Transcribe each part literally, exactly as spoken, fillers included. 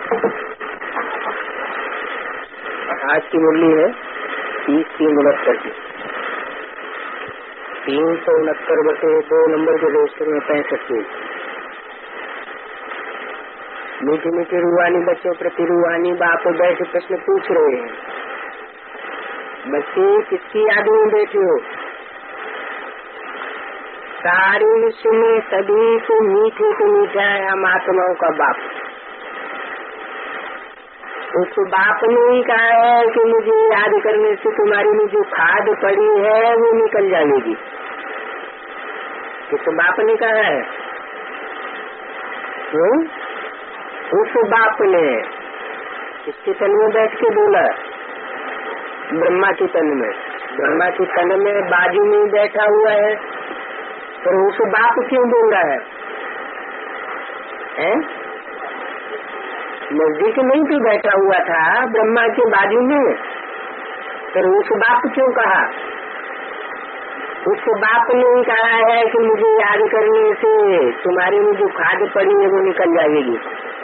आज की मुरली है तीस तीन उनहत्तर की, तीन सौ उनहत्तर बटे दो नंबर के रजिस्टर में पैंसठ की। मीठी मीठी रूहानी बच्चों प्रति रूहानी बाप बैठ प्रश्न पूछ रहे हैं। बच्चे किसकी याद में बैठे हो? सारे विश्व में सभी को मीठे को मीठा है हम आत्माओं का बाप। उस बाप ने ही कहा है कि मुझे याद करने से तुम्हारी में जो खाद पड़ी है वो निकल जाएगी। किस बाप ने कहा है? हुँ? उस बाप ने किसके तन में बैठ के बोला? ब्रह्मा के तन में। ब्रह्मा के तन में बाजू में बैठा हुआ है, पर उस बाप क्यों बोल रहा है? हैं? नजदीक नहीं तो बैठा हुआ था ब्रह्मा के बाजू में, पर उस बाप क्यों कहा? उस बाप ने ही कहा है कि मुझे याद करने से तुम्हारी में जो खाद पड़ी है वो निकल जाएगी।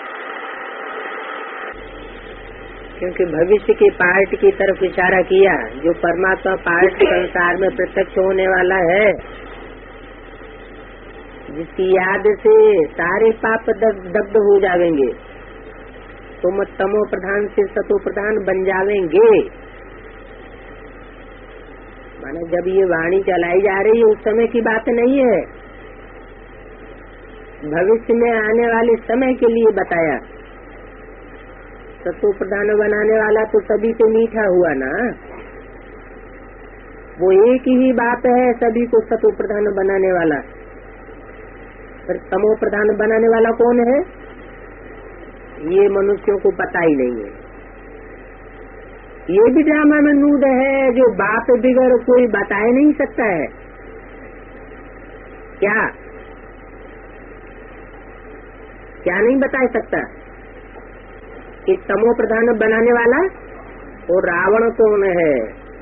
क्योंकि भविष्य की पार्ट की तरफ इशारा किया, जो परमात्मा पार्ट संसार में प्रत्यक्ष होने वाला है, जिसकी याद से सारे पाप दग्ध हो जाएंगे, तुम तमो प्रधान से सतो प्रधान बन जावेंगे। माने जब ये वाणी चलाई जा रही है उस समय की बात नहीं है, भविष्य में आने वाले समय के लिए बताया। सतो प्रधान बनाने वाला तो सभी से मीठा हुआ ना, वो एक ही बात है सभी को सतो प्रधान बनाने वाला। पर तमो प्रधान बनाने वाला कौन है ये मनुष्यों को पता ही नहीं है। ये भी ड्रामा में नूड है जो बाप बिगड़ कोई बता नहीं सकता है। क्या क्या नहीं बता सकता कि तमो प्रधान बनाने वाला और रावण कौन है?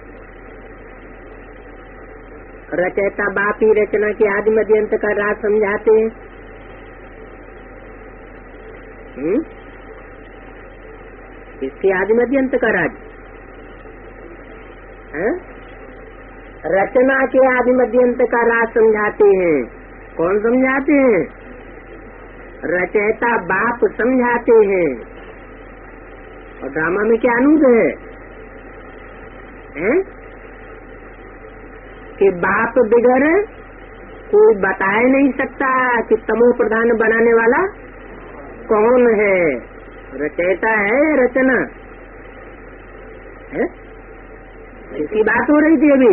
रचयिता बाप ही रचना के आदि मध्य अंत का राज समझाते हैं। हम्म? इसके आदि मध्य अंत का राज है? रचना के आदि मध्य अंत का राज समझाते हैं। कौन समझाते हैं? रचयिता बाप समझाते हैं। और ड्रामा में क्या अनुद है, है? कि बाप बिगड़ कोई बता नहीं सकता कि तमो प्रधान बनाने वाला कौन है। रचयिता है या रचना है? इसकी बात हो रही थी अभी।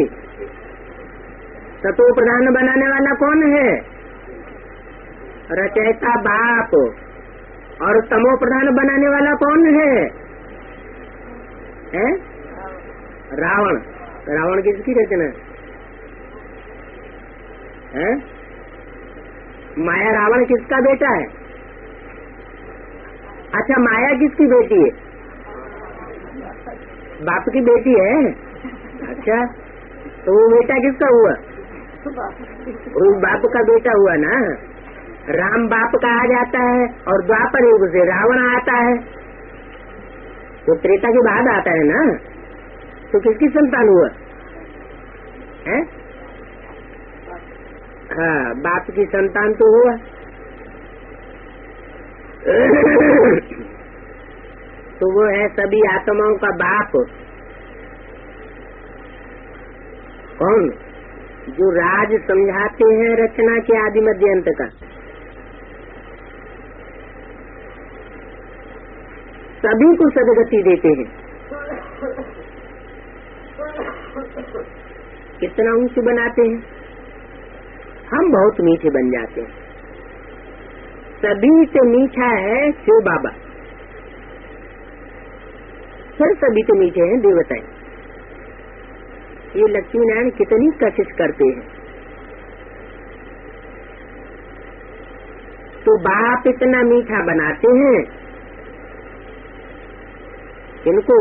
सतो प्रधान बनाने वाला कौन है? रचयिता बाप। और तमो प्रधान बनाने वाला कौन है? है? रावण। रावण किसकी रचना है? माया रावण किसका बेटा है? अच्छा, माया किसकी बेटी है? बाप की बेटी है। अच्छा, तो वो बेटा किसका हुआ? वो बाप का बेटा हुआ ना। राम बाप कहा जाता है और द्वापर युग से रावण आता है, वो त्रेता के बाद आता है ना। तो किसकी संतान हुआ है? हाँ, बाप की संतान तो हुआ। तो वो है सभी आत्माओं का बाप। कौन? जो राज समझाते हैं रचना के आदि मध्य अंत का। सभी को सदगति देते हैं। कितना ऊंचे बनाते हैं, हम बहुत मीठे बन जाते हैं। सभी से मीठा है शिव बाबा, फिर सभी से मीठे हैं देवताएं। ये लक्ष्मी नारायण कितनी कोशिश करते हैं। तो बाप इतना मीठा बनाते हैं इनको,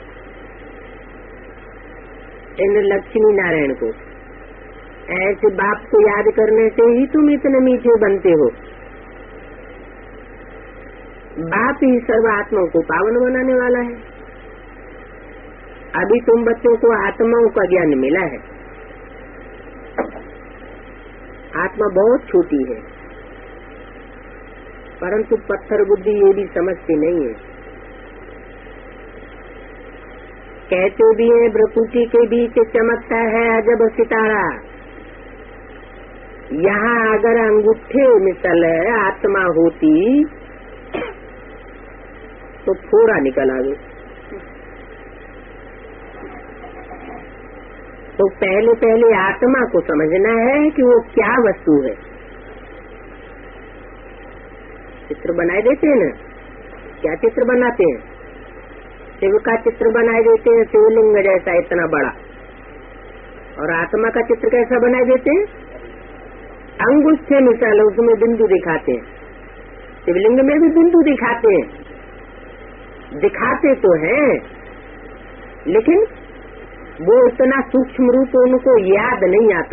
इन लक्ष्मी नारायण को। ऐसे बाप को याद करने से ही तुम इतने मीठे बनते हो। बाप ही सर्वात्माओं को पावन बनाने वाला है। अभी तुम बच्चों को आत्माओं का ज्ञान मिला है। आत्मा बहुत छोटी है, परंतु पत्थर बुद्धि ये भी समझती नहीं है। कहते भी है भ्रकुटी के बीच चमकता है अजब सितारा। यहाँ अगर अंगूठे मिसल आत्मा होती तो फोड़ा निकल आवे। तो पहले पहले आत्मा को समझना है कि वो क्या वस्तु है। चित्र बनाए देते हैं ना, क्या चित्र बनाते हैं? शिव का चित्र बनाए देते हैं, शिवलिंग जैसा इतना बड़ा। और आत्मा का चित्र कैसा बनाए देते हैं? अंगूठे मिसाल उसमें बिंदु दिखाते हैं। शिवलिंग में भी बिंदु दिखाते हैं, दिखाते तो हैं, लेकिन वो इतना सूक्ष्म रूप उनको याद नहीं आता।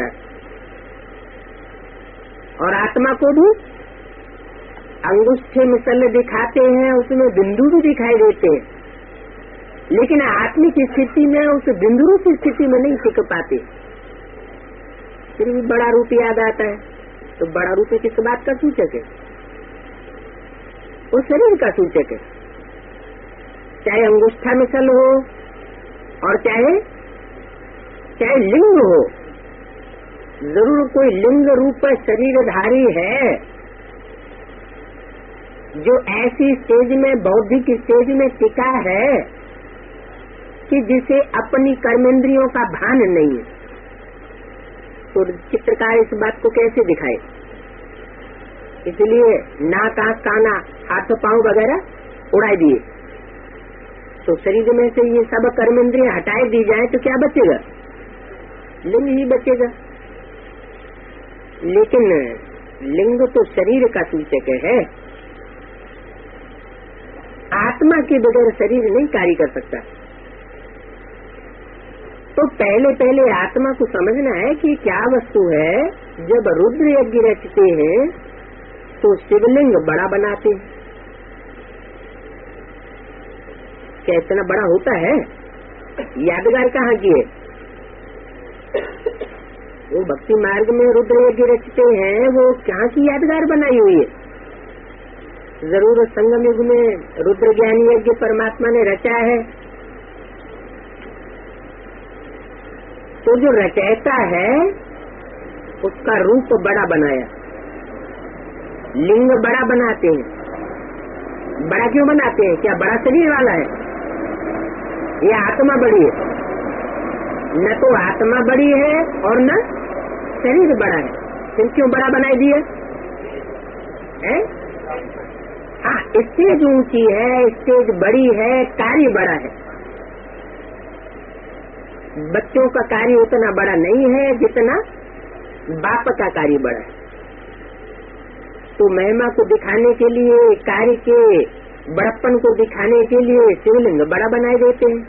और आत्मा को भी अंगूठे मिसल दिखाते हैं, उसमें बिंदु भी दिखाई देते हैं, लेकिन आत्मिक स्थिति में उस बिंदु की स्थिति में नहीं टिक पाते। फिर भी बड़ा रूप याद आता है। तो बड़ा रूप किस बात का सूचक है? वो शरीर का सूचक है। चाहे अंगूठा मिसल हो और चाहे चाहे लिंग हो, जरूर कोई लिंग रूप शरीरधारी है जो ऐसी स्टेज में, बौद्धिक स्टेज में टिका है कि जिसे अपनी कर्मेंद्रियों का भान नहीं है। तो चित्रकार इस बात को कैसे दिखाए? इसलिए नाक, आंख, काना, हाथ पांव वगैरह उड़ाई दिए। तो शरीर में से ये सब कर्मेंद्रियां हटाए दी जाए तो क्या बचेगा? लिंग ही बचेगा। लेकिन लिंग तो शरीर का सूचक है। आत्मा के बगैर शरीर नहीं कार्य कर सकता। तो पहले पहले आत्मा को समझना है कि क्या वस्तु है। जब रुद्र यज्ञ रचते हैं तो शिवलिंग बड़ा बनाते हैं। क्या इतना बड़ा होता है? यादगार कहाँ की है? वो भक्ति मार्ग में रुद्र यज्ञ रचते हैं, वो कहाँ की यादगार बनाई हुई है? जरूर संगम युग में रुद्र ज्ञान यज्ञ परमात्मा ने रचा है। तो जो रचयिता है उसका रूप बड़ा बनाया, लिंग बड़ा बनाते हैं। बड़ा क्यों बनाते हैं? क्या बड़ा शरीर वाला है? ये आत्मा बड़ी है। न तो आत्मा बड़ी है और न शरीर बड़ा है। फिर क्यों बड़ा बनाई दिया है? हाँ, स्टेज ऊंची है, स्टेज बड़ी है, कार्य बड़ा है। बच्चों का कार्य उतना बड़ा नहीं है जितना बाप का कार्य बड़ा है। तो महिमा को दिखाने के लिए, कार्य के बड़प्पन को दिखाने के लिए शिवलिंग बड़ा बनाए देते हैं।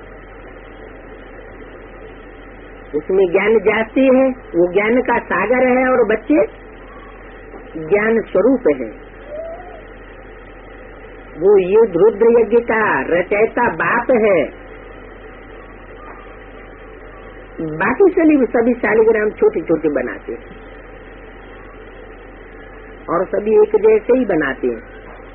उसमें ज्ञान जाती है, वो ज्ञान का सागर है और बच्चे ज्ञान स्वरूप है। वो युद्ध रुद्र यज्ञ का रचयिता बाप है। बाकी सभी सभी शालिग्राम छोटे छोटे बनाते हैं और सभी एक जैसे ही बनाते हैं।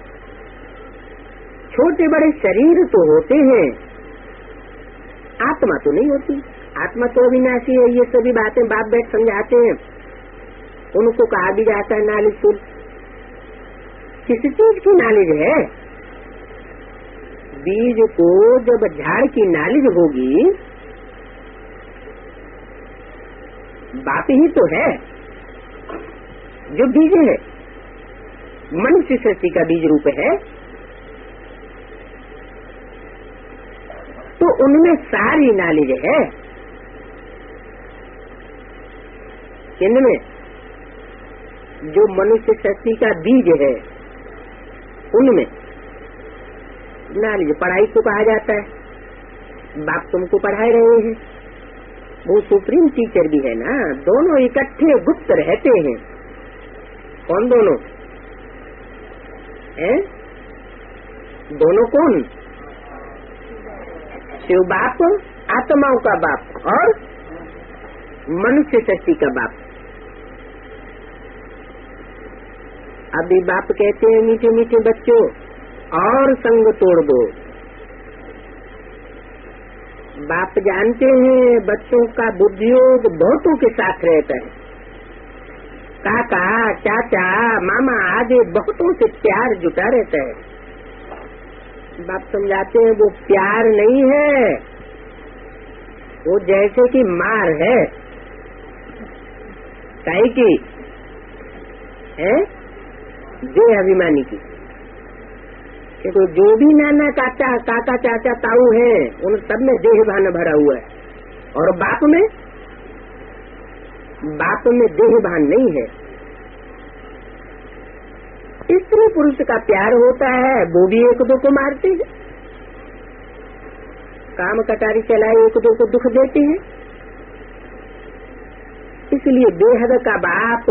छोटे बड़े शरीर तो होते हैं, आत्मा तो नहीं होती। आत्मा तो अविनाशी है। ये सभी बातें बाप बैठ समझाते हैं। उनको कहा भी जाता है नालिज सुन। किसी चीज की नालिज है? बीज को जब झाड़ की नालिज होगी, बाप ही तो है जो बीज है। मनुष्य सृष्टि का बीज रूप है। तो उनमें सारी नालिज है। इनमें जो मनुष्य सृष्टि का बीज है उनमें नालिज, पढ़ाई को कहा जाता है। बाप तुमको पढ़ाए रहे हैं, वो सुप्रीम टीचर भी है ना। दोनों इकट्ठे गुप्त रहते हैं। कौन दोनों है? दोनों कौन? शिव बाप, आत्माओं का बाप और मनुष्य शक्ति का बाप। अभी बाप कहते हैं मीठे मीठे बच्चों और संग तोड़ दो। बाप जानते हैं बच्चों का बुद्धियोग बहुतों के साथ रहता है। काका, चाचा, मामा आदि बहुतों से प्यार जुटा रहता है। बाप समझाते हैं वो प्यार नहीं है, वो जैसे कि मार है। काहे की है? देह अभिमानी की। देखो जो भी नाना काका काका चाचा ताऊ है उन सब में देह भान भरा हुआ है, और बाप में बाप में देह भान नहीं है। स्त्री पुरुष का प्यार होता है, वो भी एक दो को मारते हैं, काम कटारी चलाए एक दो को दुख देते हैं। इसलिए बेहद का बाप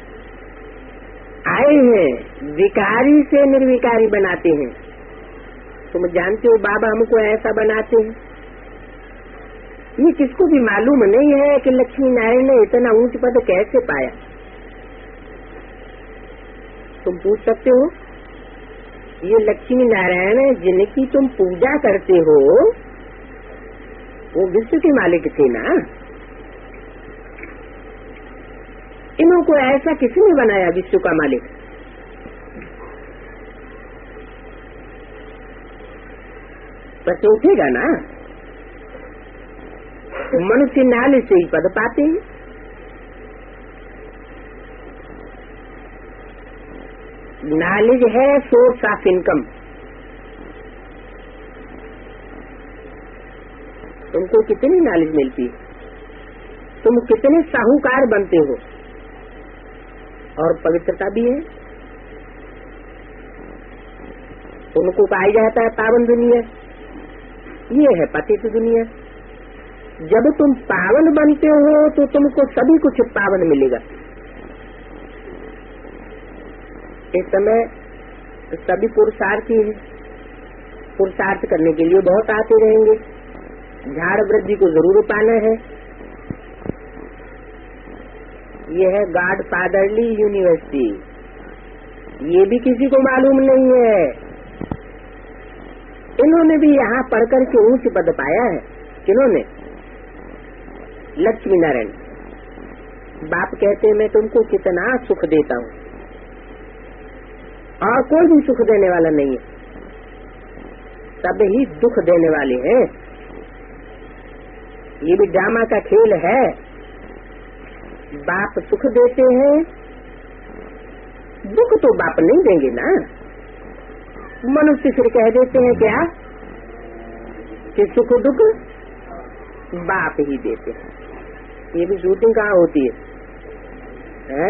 आए हैं विकारी से निर्विकारी बनाते हैं। तुम जानते हो बाबा हमको ऐसा बनाते हैं। ये किसको भी मालूम नहीं है कि लक्ष्मी नारायण ने इतना ऊंच पद कैसे पाया। तुम पूछ सकते हो ये लक्ष्मी नारायण जिनकी तुम पूजा करते हो वो विश्व के मालिक थे ना। इनको ऐसा किसने बनाया विश्व का मालिक? प्रश्न उठेगा ना। मनुष्य नाले से ही पद पाते हैं। नॉलेज है सोर्स ऑफ इनकम। तुमको कितनी नॉलेज मिलती है, तुम कितने साहूकार बनते हो, और पवित्रता भी है। उनको पाई जाता है पावन दुनिया, ये है पतित दुनिया। जब तुम पावन बनते हो तो तुमको सभी कुछ पावन मिलेगा। इस समय सभी पुरुषार्थी है, पुरुषार्थ करने के लिए बहुत आते रहेंगे। झाड़ वृद्धि को जरूर पाना है। ये है गॉड फादरली यूनिवर्सिटी, ये भी किसी को मालूम नहीं है। इन्होंने भी यहाँ पढ़कर के ऊंच पद पाया है। किन्होंने? लक्ष्मी नारायण। बाप कहते हैं मैं तुमको कितना सुख देता हूँ, और कोई भी सुख देने वाला नहीं है, सब ही दुख देने वाले हैं। ये भी ड्रामा का खेल है। बाप सुख देते हैं, दुख तो बाप नहीं देंगे ना। मनुष्य फिर कह देते हैं क्या कि सुख दुख बाप ही देते हैं। ये भी शूटिंग कहाँ होती है, है?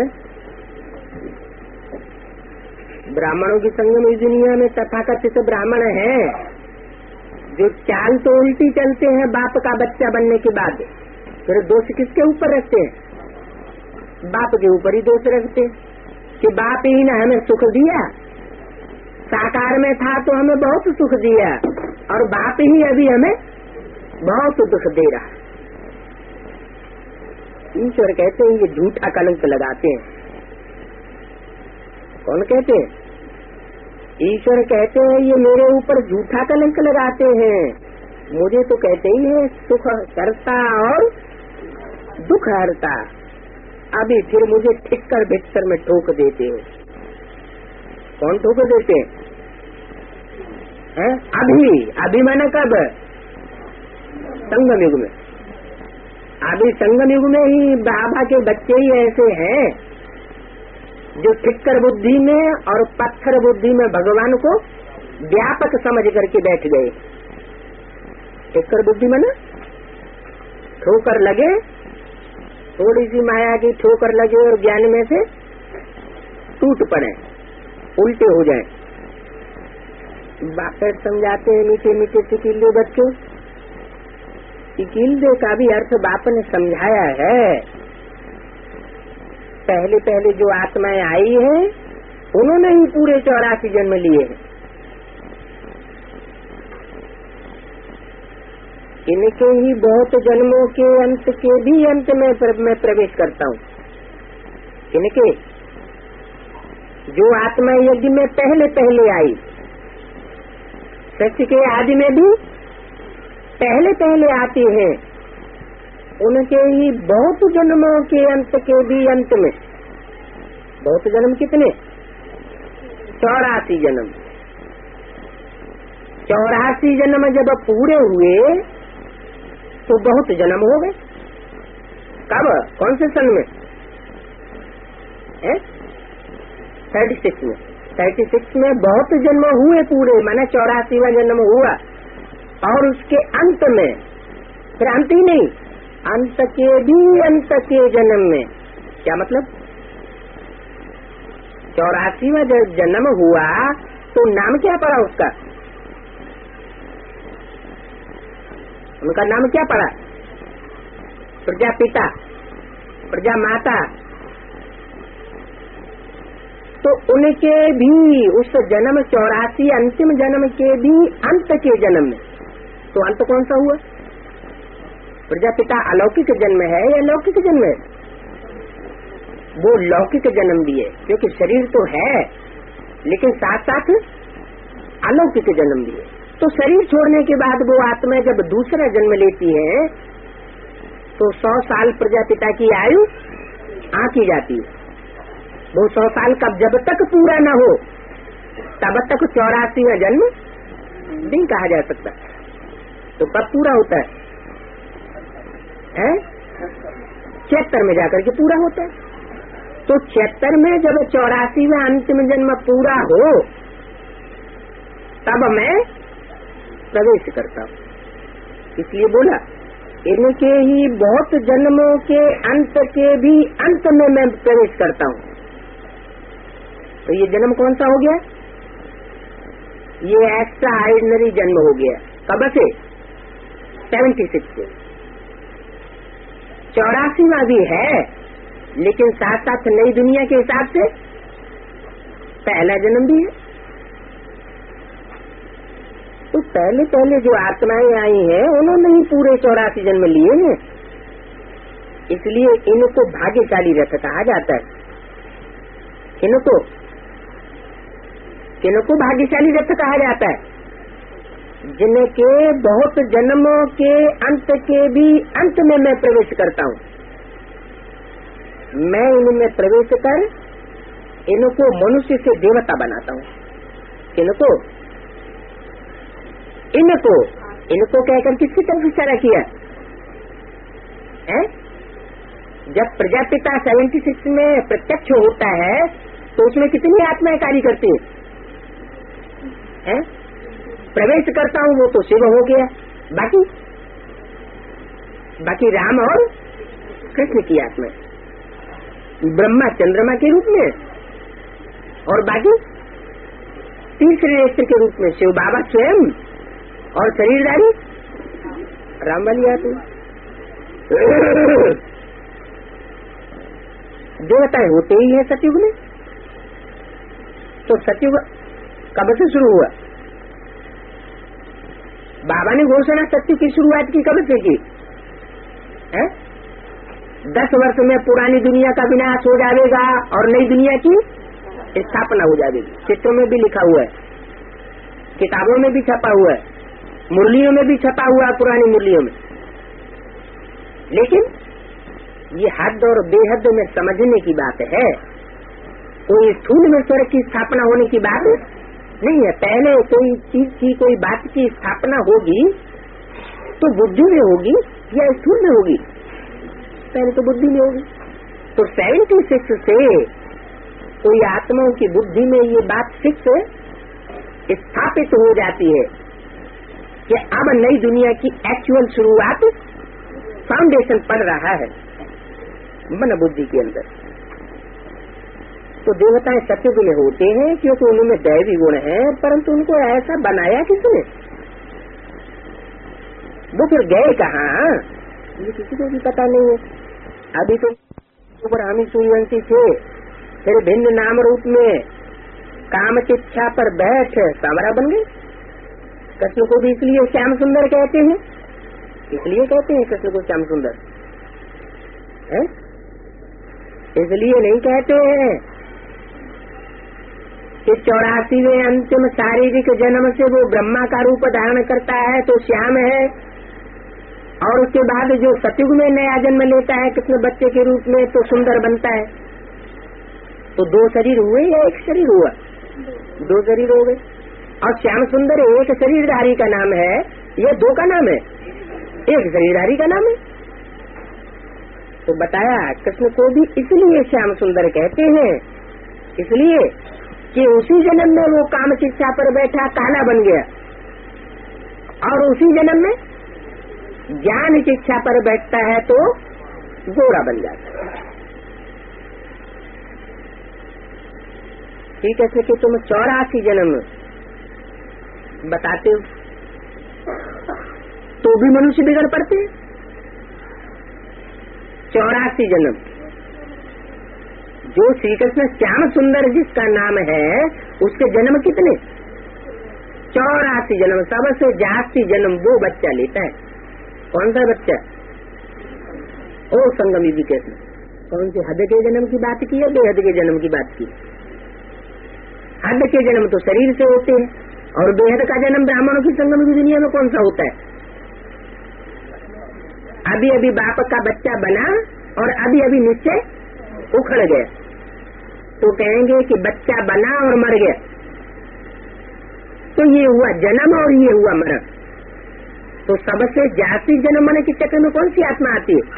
ब्राह्मणों की संगम इस दुनिया में तथाकथित ब्राह्मण है जो चाल तो उल्टी चलते हैं बाप का बच्चा बनने के बाद, फिर दोष किसके ऊपर रखते हैं? बाप के ऊपर ही दोष रखते कि बाप ही ने हमें सुख दिया, साकार में था तो हमें बहुत सुख दिया, और बाप ही अभी हमें बहुत दुख दे रहा। ईश्वर कहते हैं ये झूठा कलंक लगाते हैं। कौन कहते हैं? ईश्वर कहते हैं ये मेरे ऊपर झूठा कलंक लगाते हैं। मुझे तो कहते ही है सुख करता और दुख हरता, अभी फिर मुझे ठीक कर भिक्सर में ठोक देते हो। कौन ठोक देते हैं? अभी अभी मैंने कब? संगम युग में। अभी संगम युग में ही बाबा के बच्चे ही ऐसे हैं जो ठिक्कर बुद्धि में और पत्थर बुद्धि में भगवान को व्यापक समझ करके बैठ गए। ठिक्कर बुद्धि में ना ठोकर लगे, थोड़ी सी माया की ठोकर लगे और ज्ञान में से टूट पड़े, उल्टे हो जाए। बाप समझाते हैं मीठे मीठे सिकिल्ले बच्चों, सिकिल्ले का भी अर्थ बाप ने समझाया है। पहले पहले जो आत्माएं आई हैं उन्होंने ही पूरे चौरासी जन्म लिए हैं। इनके ही बहुत जन्मों के अंत के भी अंत में मैं प्रवेश करता हूँ। इनके जो आत्मा यज्ञ में पहले पहले आई, सृष्टि के आदि में भी पहले पहले आती हैं, उनके ही बहुत जन्मों के अंत के भी अंत में। बहुत जन्म कितने? चौरासी जन्म। चौरासी जन्म जब पूरे हुए तो बहुत जन्म हो गए। कब? कौन से सन में? थर्टी सिक्स में। थर्टी सिक्स में बहुत जन्म हुए पूरे, माना चौरासीवा जन्म हुआ। और उसके अंत में, फिर अंत ही नहीं, अंत के भी अंत के जन्म में। क्या मतलब? चौरासीवा जब जन्म हुआ तो नाम क्या पड़ा उसका? उनका नाम क्या पड़ा? प्रजापिता, प्रजा माता। तो उनके भी उस जन्म चौरासी अंतिम जन्म के भी अंत के जन्म में, तो अंत कौन सा हुआ? प्रजापिता अलौकिक जन्म है या लौकिक जन्म है? वो लौकिक जन्म भी है, क्योंकि शरीर तो है लेकिन साथ साथ अलौकिक जन्म भी है। तो शरीर छोड़ने के बाद वो आत्मा जब दूसरा जन्म लेती है तो सौ साल प्रजापिता की आयु आंकी जाती है। वो सौ साल का जब तक पूरा न हो तब तक चौरासीवा जन्म नहीं कहा जा सकता। तो कब पूरा होता है? छिहत्तर में जाकर के पूरा होता है। तो छिहत्तर में जब चौरासीवा अंतिम जन्म पूरा हो तब मैं प्रवेश करता हूँ। इसलिए बोला इनके ही बहुत जन्मों के अंत के भी अंत में मैं प्रवेश करता हूँ। तो ये जन्म कौन सा हो गया? ये एक्स्ट्रा ऑर्डिनरी जन्म हो गया। कब से? सेवेंटी सिक्स से। चौरासीवा भी है लेकिन साथ साथ नई दुनिया के हिसाब से पहला जन्म भी है। तो पहले पहले जो आत्माएं आई हैं उन्होंने ही पूरे चौरासी जन्म लिए हैं, इसलिए इनको भाग्यशाली रथ कहा जाता है। इनको इनको भाग्यशाली रथ कहा जाता है जिनके बहुत जन्मों के अंत के भी अंत में मैं प्रवेश करता हूँ। मैं इनमें प्रवेश कर इनको मनुष्य से देवता बनाता हूँ। इनको इनको इनको कहकर किसकी तरफ इशारा किया है? जब प्रजापिता सेवेंटी सिक्स में प्रत्यक्ष होता है तो उसमें कितनी आत्माएं कार्य करती हैं? प्रवेश करता हूँ वो तो शिव हो गया, बाकी बाकी राम और कृष्ण की आत्मा, ब्रह्मा चंद्रमा के रूप में, और बाकी तीसरे नेत्र के रूप में शिव बाबा स्वयं, और शरीरदारी राम वाली आत्मा। देवताएं होते ही है सतयुग में। तो सतयुग कब से शुरू हुआ? बाबा ने घोषणा सत्युग की शुरुआत की कब से की है? दस वर्ष में पुरानी दुनिया का विनाश हो जाएगा और नई दुनिया की स्थापना हो जाएगी। चित्रों में भी लिखा हुआ है, किताबों में भी छपा हुआ है, मुरलियों में भी छपा हुआ है, पुरानी मुरलियों में। लेकिन ये हद और बेहद में समझने की बात है, कोई स्थूल में स्वर्ग की स्थापना होने की बात नहीं है। पहले कोई चीज की, कोई बात की स्थापना होगी तो बुद्धि में होगी या स्थूल में होगी? पहले तो बुद्धि में होगी। तो सेवेंटी सिक्स से कोई आत्माओं की बुद्धि में ये बात फिक्स स्थापित हो जाती है कि अब नई दुनिया की एक्चुअल शुरुआत, फाउंडेशन पड़ रहा है मन बुद्धि के अंदर। तो देवताएं सत्युग में होते हैं क्योंकि उनमें दैवी गुण है, परंतु उनको ऐसा बनाया किसने? वो फिर गए कहाँ ये किसी को भी पता नहीं है। अभी तो ब्राह्मी सूर्यवंशी थे, फिर भिन्न नाम रूप में काम की इच्छा पर बैठ सांवरा बन गए। कृष्ण को भी इसलिए श्याम सुंदर कहते हैं इसलिए कहते हैं कृष्ण को श्याम सुंदर है, इसलिए नहीं कहते हैं कि चौरासीवें अंतिम शारीरिक जन्म से वो ब्रह्मा का रूप धारण करता है तो श्याम है, और उसके बाद जो सतयुग में नया जन्म लेता है कृष्ण बच्चे के रूप में तो सुंदर बनता है। तो दो शरीर हुए या एक शरीर हुआ? दो शरीर हो गए। और श्याम सुंदर एक शरीरधारी का नाम है या दो का नाम है? एक शरीरधारी का नाम है। तो बताया कृष्ण को भी इसलिए श्याम सुंदर कहते हैं, इसलिए कि उसी जन्म में वो काम शिक्षा पर बैठा काला बन गया, और उसी जन्म में ज्ञान शिक्षा पर बैठता है तो गोरा बन जाता है। ठीक है, कि तुम चौरासी जन्म बताते हो तो भी मनुष्य बिगड़ पड़ते हैं। चौरासी जन्म जो श्री कृष्ण श्याम सुंदर जिसका नाम है उसके जन्म कितने? चौरासी जन्म। सबसे जास्ती जन्म वो बच्चा लेता है। कौन सा बच्चा? ओ संगम युग कृष्ण। कौन से हद के जन्म की बात की है, बेहद के जन्म की बात की? हद के जन्म तो शरीर से होते हैं, और बेहद का जन्म ब्राह्मणों की संगम की दुनिया में कौन सा होता है? अभी अभी बाप का बच्चा बना और अभी अभी नीचे उखड़ गया तो कहेंगे कि बच्चा बना और मर गया। तो ये हुआ जन्म और ये हुआ मरण। तो सबसे जास्ती जन्म मरण के चक्र में कौन सी आत्मा आती है?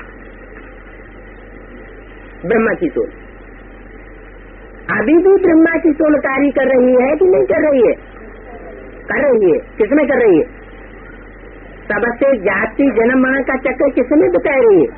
ब्रह्मा की सोल। अभी भी ब्रह्मा की सोल कार्य कर रही है कि नहीं कर रही है? कर रही है। किसमें कर रही है? सबसे जाति जन्म मरण का चक्कर किसमें बिता रही है?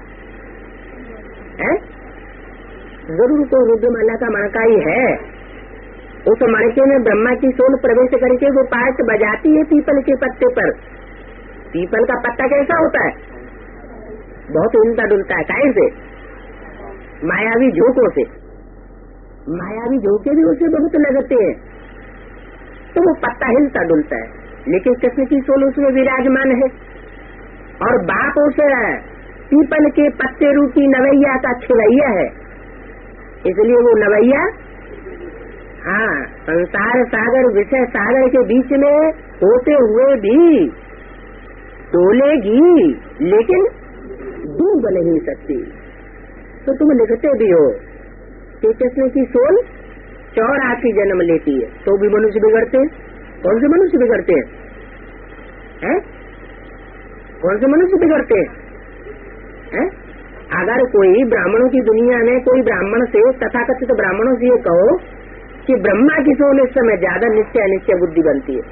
है? जरूर तो रुद्रमाला का मणका ही है। उस मणके में ब्रह्मा की सोल प्रवेश करके वो पार्ट बजाती है पीपल के पत्ते पर। पीपल का पत्ता कैसा होता है? बहुत हिलता डुलता है। काहे से? मायावी झोंकों से। मायावी झोंके भी उसे बहुत लगते हैं तो वो पत्ता हिलता डुलता है, लेकिन कृष्ण की सोल उसमें विराजमान है। और बाप उस पीपल के पत्ते रूपी नवैया का खिलैया है, इसलिए वो नवैया हाँ संसार सागर विषय सागर के बीच में होते हुए भी डोलेगी, लेकिन डूब नहीं सकती। तो तुम लिखते भी हो कि कृष्ण की सोल चौरासी जन्म लेती है तो भी मनुष्य बिगड़ते हैं। कौन से मनुष्य बिगड़ते हैं? है? कौन से मनुष्य बिगड़ते हैं? है? अगर कोई ब्राह्मणों की दुनिया में कोई ब्राह्मण से तथाकथित ब्राह्मणों से ये कहो कि ब्रह्मा की सोल इस समय ज्यादा निश्चय अनिश्चय बुद्धि बनती है,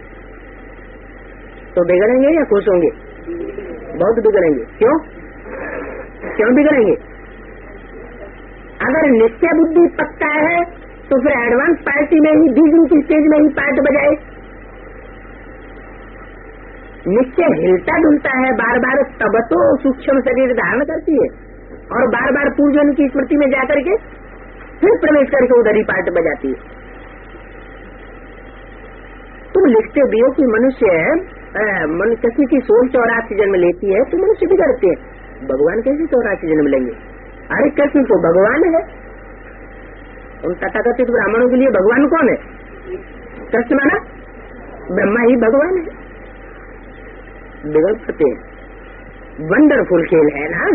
तो बिगड़ेंगे या खुश होंगे? बहुत बिगड़ेंगे। क्यों क्यों बिगड़ेंगे? अगर निश्चय बुद्धि पक्का है तो फिर एडवांस पार्टी में ही बीजिंग की स्टेज में ही पार्ट बजाए। निश्चय हिलता डुलता है बार बार, तब तो सूक्ष्म शरीर धारण करती है और बार बार पूजन की स्मृति में जाकर के फिर प्रवेश करके उधर ही पार्ट बजाती है। तुम लिखते भी हो कि मनुष्य कृष्ण की सोल चौरासी जन्म लेती है तो मनुष्य बिगड़ते हैं। भगवान कैसे चौरासी जन्म लेंगे? अरे कृष्ण तो भगवान है। उन तथाकथित ब्राह्मणों के लिए भगवान कौन है? कृष्ण माना ब्रह्मा ही भगवान है। बिगड़ पड़ते हैं। वंडरफुल खेल है ना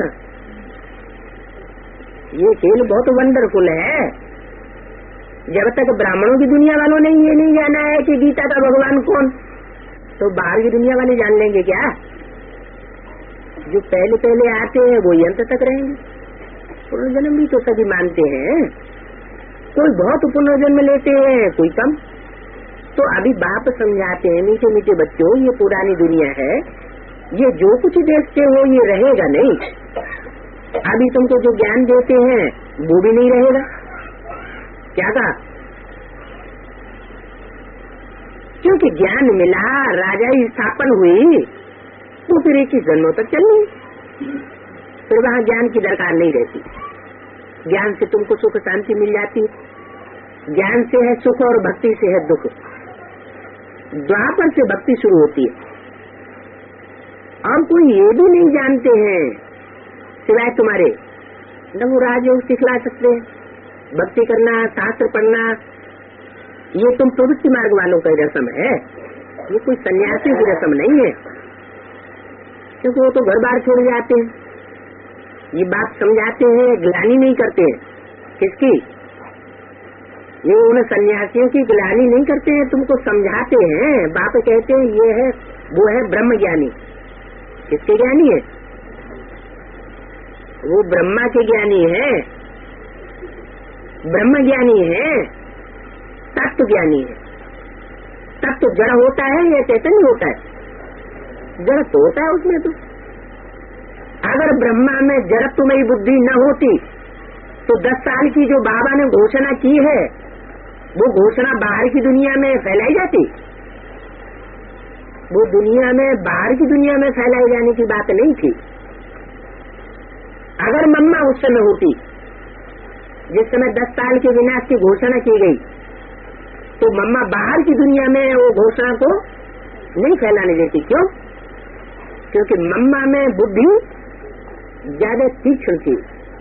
ये, खेल बहुत वंडरफुल है। जब तक ब्राह्मणों की दुनिया वालों ने ये नहीं जाना है कि गीता का भगवान कौन, तो बाहर की दुनिया वाले जान लेंगे क्या? जो पहले पहले आते हैं वो अंत तक रहेंगे। पुनर्जन्म भी तो सभी मानते हैं, कोई बहुत पुनर्जन्म लेते हैं, कोई कम। तो अभी बाप समझाते हैं मीठे मीठे बच्चों, ये पुरानी दुनिया है, ये जो कुछ देखते हो ये रहेगा नहीं। अभी तुमको जो ज्ञान देते हैं वो भी नहीं रहेगा। क्या कहा? क्योंकि ज्ञान मिला, राजाई स्थापन हुई, तो फिर एक ही जन्मों तक चलनी, फिर वहाँ ज्ञान की दरकार नहीं रहती। ज्ञान से तुमको सुख शांति मिल जाती है। ज्ञान से है सुख और भक्ति से है दुख। द्वापर से भक्ति शुरू होती है, और कोई ये भी नहीं जानते हैं सिवाय तुम्हारे, न वो राजयोग सिखला सकते हैं। भक्ति करना, शास्त्र पढ़ना, ये तुम प्रवृत्ति मार्ग वालों का रस्म है, ये कोई सन्यासी की रस्म नहीं है, क्योंकि वो तो घर बार छोड़ जाते हैं। ये बात समझाते हैं, ग्लानि नहीं करते हैं। किसकी? ये उन सन्यासियों की ग्लानि नहीं करते हैं, तुमको समझाते हैं। बाप कहते हैं ये है, वो है ब्रह्म ज्ञानी। किसके ज्ञानी है? वो ब्रह्मा के ज्ञानी है, ब्रह्म ज्ञानी है, तत्व ज्ञानी है। तत्व जड़ होता है या चैतन्य होता है? जड़ तो होता है उसमें। तो अगर ब्रह्मा में जड़त्वमयी बुद्धि न होती तो दस साल की जो बाबा ने घोषणा की है वो घोषणा बाहर की दुनिया में फैलाई जाती। वो दुनिया में, बाहर की दुनिया में फैलाई जाने की बात नहीं थी। अगर मम्मा उस समय होती जिस समय दस साल के विनाश की घोषणा की गई, तो मम्मा बाहर की दुनिया में वो घोषणा को नहीं फैलाने देती। क्यों? क्योंकि मम्मा में बुद्धि ज्यादा तीक्ष्ण थी।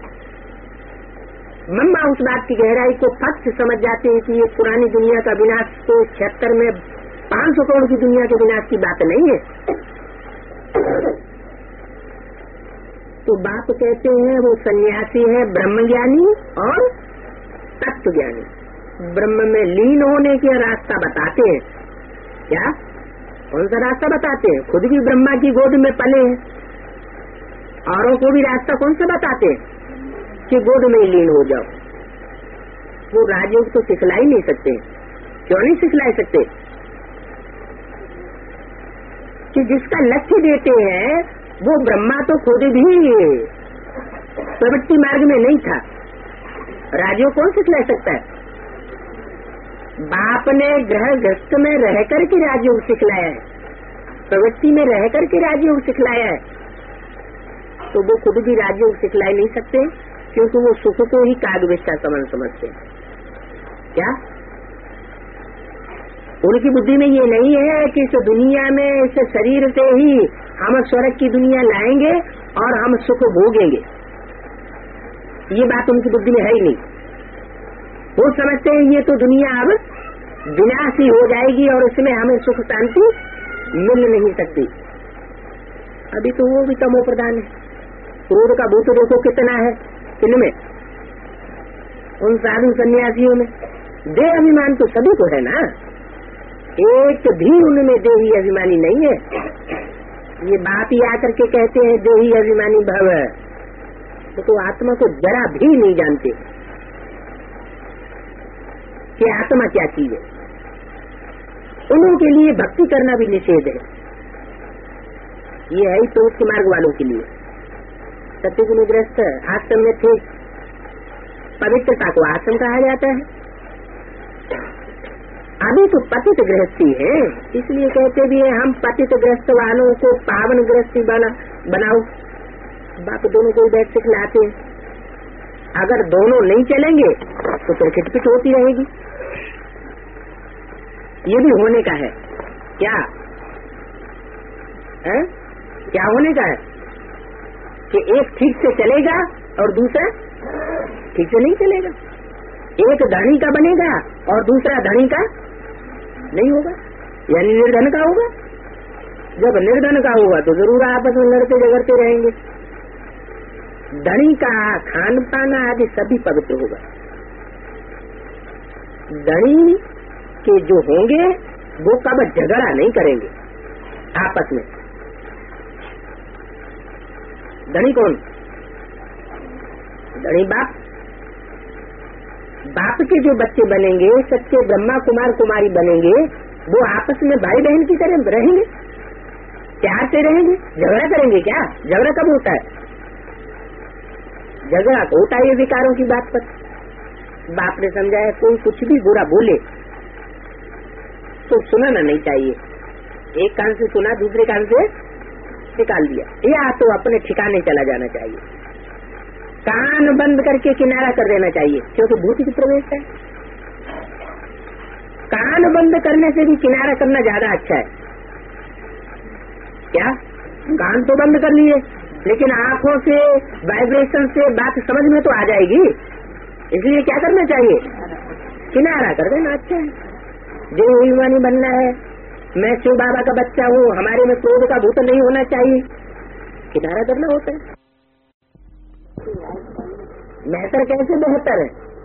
मम्मा उस बात की गहराई को फट से समझ जाते हैं कि ये पुरानी दुनिया का विनाश तो छिहत्तर में पांच सौ करोड़ की दुनिया के विनाश की बात नहीं है। तो बाप कहते हैं वो सन्यासी है ब्रह्म ज्ञानी और तत्व ज्ञानी। ब्रह्म में लीन होने के रास्ता बताते हैं। क्या? कौन सा रास्ता बताते हैं? खुद भी ब्रह्मा की गोद में पले हैं, औरों को भी रास्ता कौन सा बताते हैं कि गोद में लीन हो जाओ। वो राजयोग तो सिखला ही नहीं सकते। क्यों नहीं सिखला सकते? कि जिसका लक्ष्य देते हैं वो ब्रह्मा तो खुद भी प्रवृत्ति मार्ग में नहीं था। राजयोग कौन सिखला सकता है? बाप ने ग्रह ग्रस्त में रह करके राजयोग सिखलाया है, प्रवृत्ति में रह करके राजयोग सिखलाया है। तो वो खुद भी राजयोग सिखला नहीं सकते, क्योंकि वो सुख को ही कागविष का समान समझते हैं। क्या? उनकी बुद्धि में ये नहीं है कि इस दुनिया में, इस शरीर से ही हम स्वर्ग की दुनिया लाएंगे और हम सुख भोगेंगे। ये बात उनकी बुद्धि में है ही नहीं। वो समझते हैं ये तो दुनिया अब विनाशी हो जाएगी और इसमें हमें सुख शांति मिल नहीं सकती। अभी तो वो भी तमो प्रधान है। क्रोध का भूत देखो कितना है इनमें, उन साधु सन्यासियों में। देह अभिमान तो सभी को है ना, एक भी उनमें देही अभिमानी नहीं है। ये बात ही आकर के कहते हैं देही अभिमानी भव, तो, तो आत्मा को जरा भी नहीं जानते कि आत्मा क्या चीज है। उन्हों के लिए भक्ति करना भी निषेध है। ये है ही प्रवृत्ति मार्ग वालों के लिए। सत्यगुण ग्रस्त आश्रम में थे, पवित्रता को आश्रम कहा जाता है। अभी तो पतित गृहस्थी है, इसलिए कहते भी है हम पतित ग्रस्त वालों को पावन गृहस्थी बना बनाओ। बाप दोनों को बैठ सिखलाते हैं। अगर दोनों नहीं चलेंगे तो फिर खिटपिट होती रहेगी। ये भी होने का है। क्या है? क्या होने का है कि एक ठीक से चलेगा और दूसरा ठीक से नहीं चलेगा। एक धनी का बनेगा और दूसरा धनी का नहीं होगा, यानी निर्धन का होगा। जब निर्धन का होगा तो जरूर आपस में लड़ते झगड़ते रहेंगे। धनी का खान पान आदि सभी पवित्र होगा। धनी के जो होंगे वो कब झगड़ा नहीं करेंगे आपस में। धनी कौन? धनी बाप। बाप के जो बच्चे बनेंगे, सच्चे ब्रह्मा कुमार कुमारी बनेंगे, वो आपस में भाई बहन की तरह रहेंगे, प्यार से रहेंगे। झगड़ा करेंगे क्या? झगड़ा कब होता है? झगड़ा तो होता है ये विकारों की बात पर। बाप ने समझाया कोई कुछ भी बुरा बोले तो सुनाना नहीं चाहिए। एक कान से सुना, दूसरे कान से निकाल दिया, या तो अपने ठिकाने चला जाना चाहिए। कान बंद करके किनारा कर देना चाहिए, क्योंकि भूत की प्रवेश है। कान बंद करने से भी किनारा करना ज्यादा अच्छा है। क्या? कान तो बंद कर लिए, लेकिन आंखों से वाइब्रेशन से बात समझ में तो आ जाएगी। इसलिए क्या करना चाहिए? किनारा कर देना। अच्छा है, जो अभिमानी बनना है, मैं शिव बाबा का बच्चा हूँ, हमारे में क्रोध का भूत नहीं होना चाहिए, किनारा करना होता है। बेहतर कैसे बेहतर है?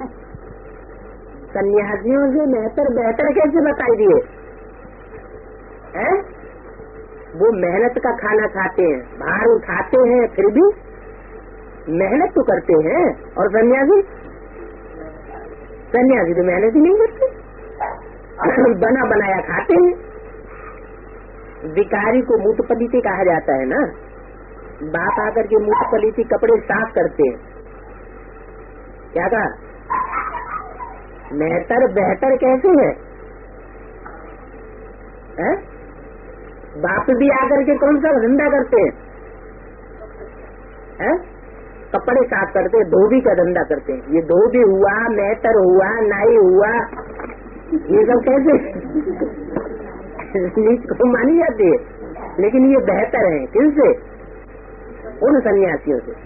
सन्यासियों से बेहतर बेहतर कैसे बताई दिए है? वो मेहनत का खाना खाते हैं, भार उठाते हैं, फिर भी मेहनत तो करते हैं। और सन्यासी सन्यासी तो मेहनत ही नहीं करते, बना बनाया खाते हैं। भिखारी को मूतपलीती कहा जाता है ना। बाप आकर के मूतपलीती कपड़े साफ करते हैं। क्या कहा? बेहतर बेहतर कैसे है, है? बाप भी आकर के कौन सा धंधा करते हैं? है? कपड़े साफ करते हैं, धोबी का धंधा करते हैं। ये धोबी हुआ, मेहतर हुआ, नाई हुआ, ये सब कैसे नीच को मानी जाती है, लेकिन ये बेहतर है। किनसे? उन सन्यासियों से।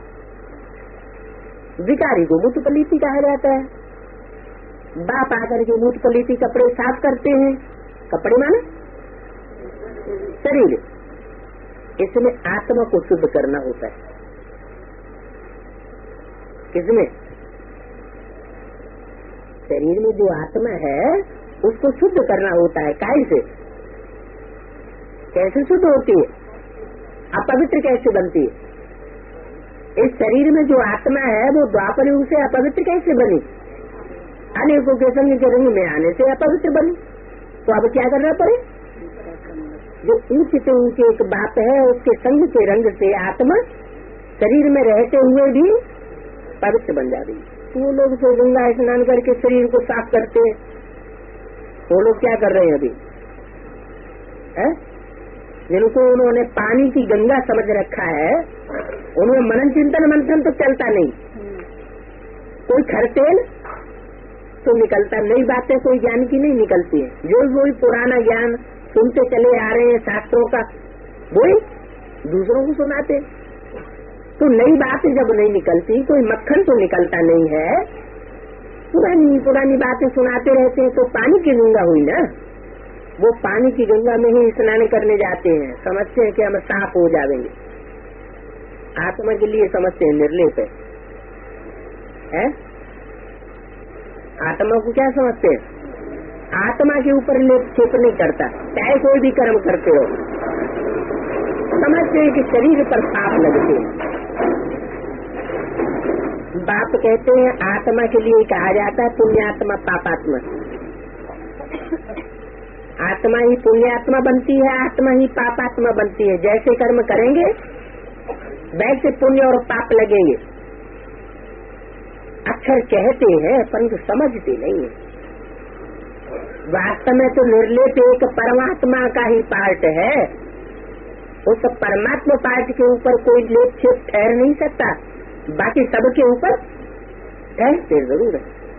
भिखारी को मूतपलीती कहा जाता है। बाप आकर के मूतपलीती कपड़े साफ करते हैं। कपड़े माने शरीर, इसमें आत्मा को शुद्ध करना होता है। किसमें? शरीर में जो आत्मा है उसको शुद्ध करना होता है। काहे से? कैसे शुद्ध होती है? अपवित्र कैसे बनती है? इस शरीर में जो आत्मा है वो द्वापर युग से अपवित्र कैसे बनी? अनेकों के संग के रंग में आने से अपवित्र बनी। तो अब क्या करना पड़े? जो ऊंचे से ऊंचे एक बाप है उसके संग के रंग से आत्मा शरीर में रहते हुए भी पवित्र बन जाती। तो वो लोग जो गंगा स्नान करके शरीर को साफ करते हैं, वो लोग क्या कर रहे हैं अभी? है? जिनको उन्होंने पानी की गंगा समझ रखा है, उन्हें मनन चिंतन मंथन तो चलता नहीं। कोई खरतेल तो निकलता, नई बातें कोई ज्ञान की नहीं निकलती है। जो वही पुराना ज्ञान सुनते चले आ रहे हैं शास्त्रों का, वही दूसरों को सुनाते। तो नई बातें जब नहीं निकलती, कोई मक्खन तो निकलता नहीं है, पुरानी पुरानी बातें सुनाते रहते हैं, तो पानी की गंगा हुई ना। वो पानी की गंगा में ही स्नान करने जाते हैं, समझते हैं कि हम साफ हो जाएंगे। आत्मा के लिए समझते हैं निर्लेप है, है? आत्मा को क्या समझते हैं? आत्मा के ऊपर लेप छेप नहीं करता, चाहे कोई भी कर्म करते हो। समझते हैं कि शरीर पर पाप लगते हैं। बाप कहते हैं आत्मा के लिए कहा जाता है पुण्यात्मा पापात्मा। आत्मा ही पुण्यात्मा बनती है, आत्मा ही पापात्मा बनती है। जैसे कर्म करेंगे वैसे पुण्य और पाप लगेंगे। अक्षर कहते हैं परंतु समझते नहीं है। वास्तव में तो निर्लेप एक परमात्मा का ही पार्ट है। उस परमात्मा पार्ट के ऊपर कोई लेप छेप ठहर नहीं सकता, बाकी सबके ऊपर ठहरते जरूर है।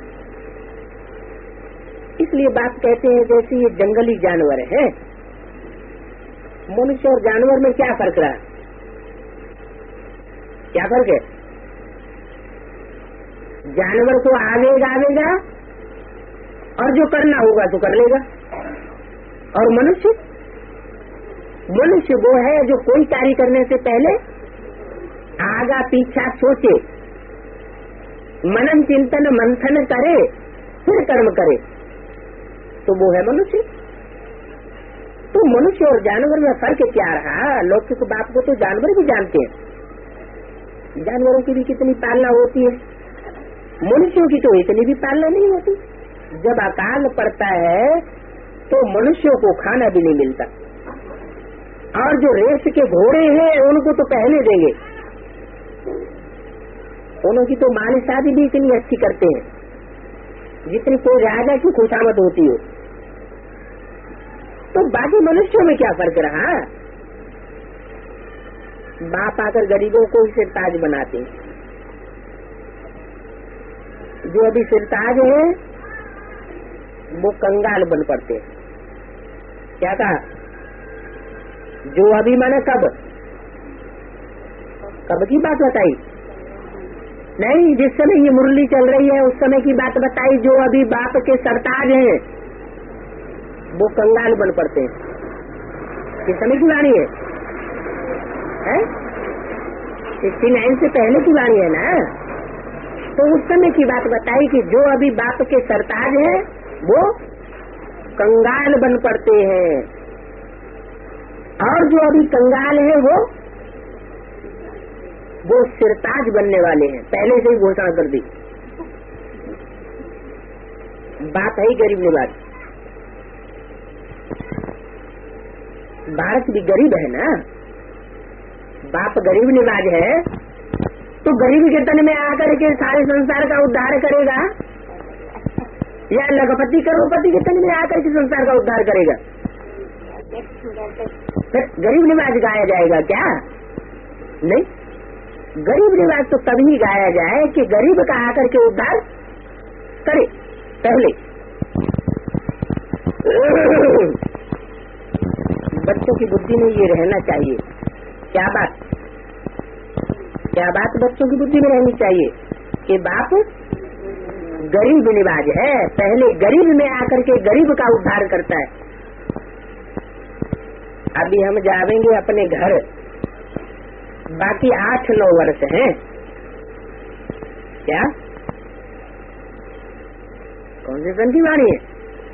इसलिए बात कहते हैं जैसे ये जंगली जानवर है, मनुष्य और जानवर में क्या फर्क रहा? क्या फर्क है? जानवर को आवेगा आवेगा और जो करना होगा तो कर लेगा। और मनुष्य मनुष्य वो है जो कोई कार्य करने से पहले आगा पीछा सोचे, मनन चिंतन मंथन करे, फिर कर्म करे, तो वो है मनुष्य। तो मनुष्य और जानवर में फर्क क्या रहा? लौकिक बात को तो जानवर भी जानते हैं, जानवरों की भी कितनी पालना होती है, मनुष्यों की तो इतनी भी पालना नहीं होती। जब अकाल पड़ता है तो मनुष्यों को खाना भी नहीं मिलता, और जो रेस के घोड़े हैं उनको तो पहले देंगे। उनकी तो माली शादी भी इतनी अच्छी करते हैं जितनी कोई राजा की खुशामद होती हो। तो बाकी मनुष्यों में क्या फर्क रहा? बाप आकर गरीबों को ही सिरताज बनाते हैं। जो अभी सिरताज है वो कंगाल बन पड़ते हैं। क्या कहा? जो अभी माने कब कब की बात बताई? नहीं, जिस समय ये मुरली चल रही है उस समय की बात बताई। जो अभी बाप के सरताज हैं वो कंगाल बन पड़ते हैं। किस समय की वाणी है, है? सिक्सटी नाइन से पहले की वाणी है ना। तो उस समय की बात बताई कि जो अभी बाप के सरताज हैं वो कंगाल बन पड़ते हैं, और जो अभी कंगाल है वो वो सिरताज बनने वाले हैं। पहले से ही घोषणा कर दी। बात है गरीब निवाज। भारत भी गरीब है ना। बाप गरीब निवाज है तो गरीब के तन में आकर के सारे संसार का उद्धार करेगा, या लखपति करोड़पति के तन में आकर के संसार का उद्धार करेगा? फिर गरीब निवाज गाया जाएगा क्या? नहीं, गरीब निवाज तो तभी गाया जाए कि गरीब का आकर के उद्धार करे पहले। बच्चों की बुद्धि में ये रहना चाहिए। क्या बात क्या बात बच्चों की बुद्धि में रहनी चाहिए कि बाप गरीब निवाज है, पहले गरीब में आकर के गरीब का उद्धार करता है। अभी हम जाएंगे अपने घर, बाकी आठ नौ वर्ष हैं। क्या कौन से सन की वाणी है?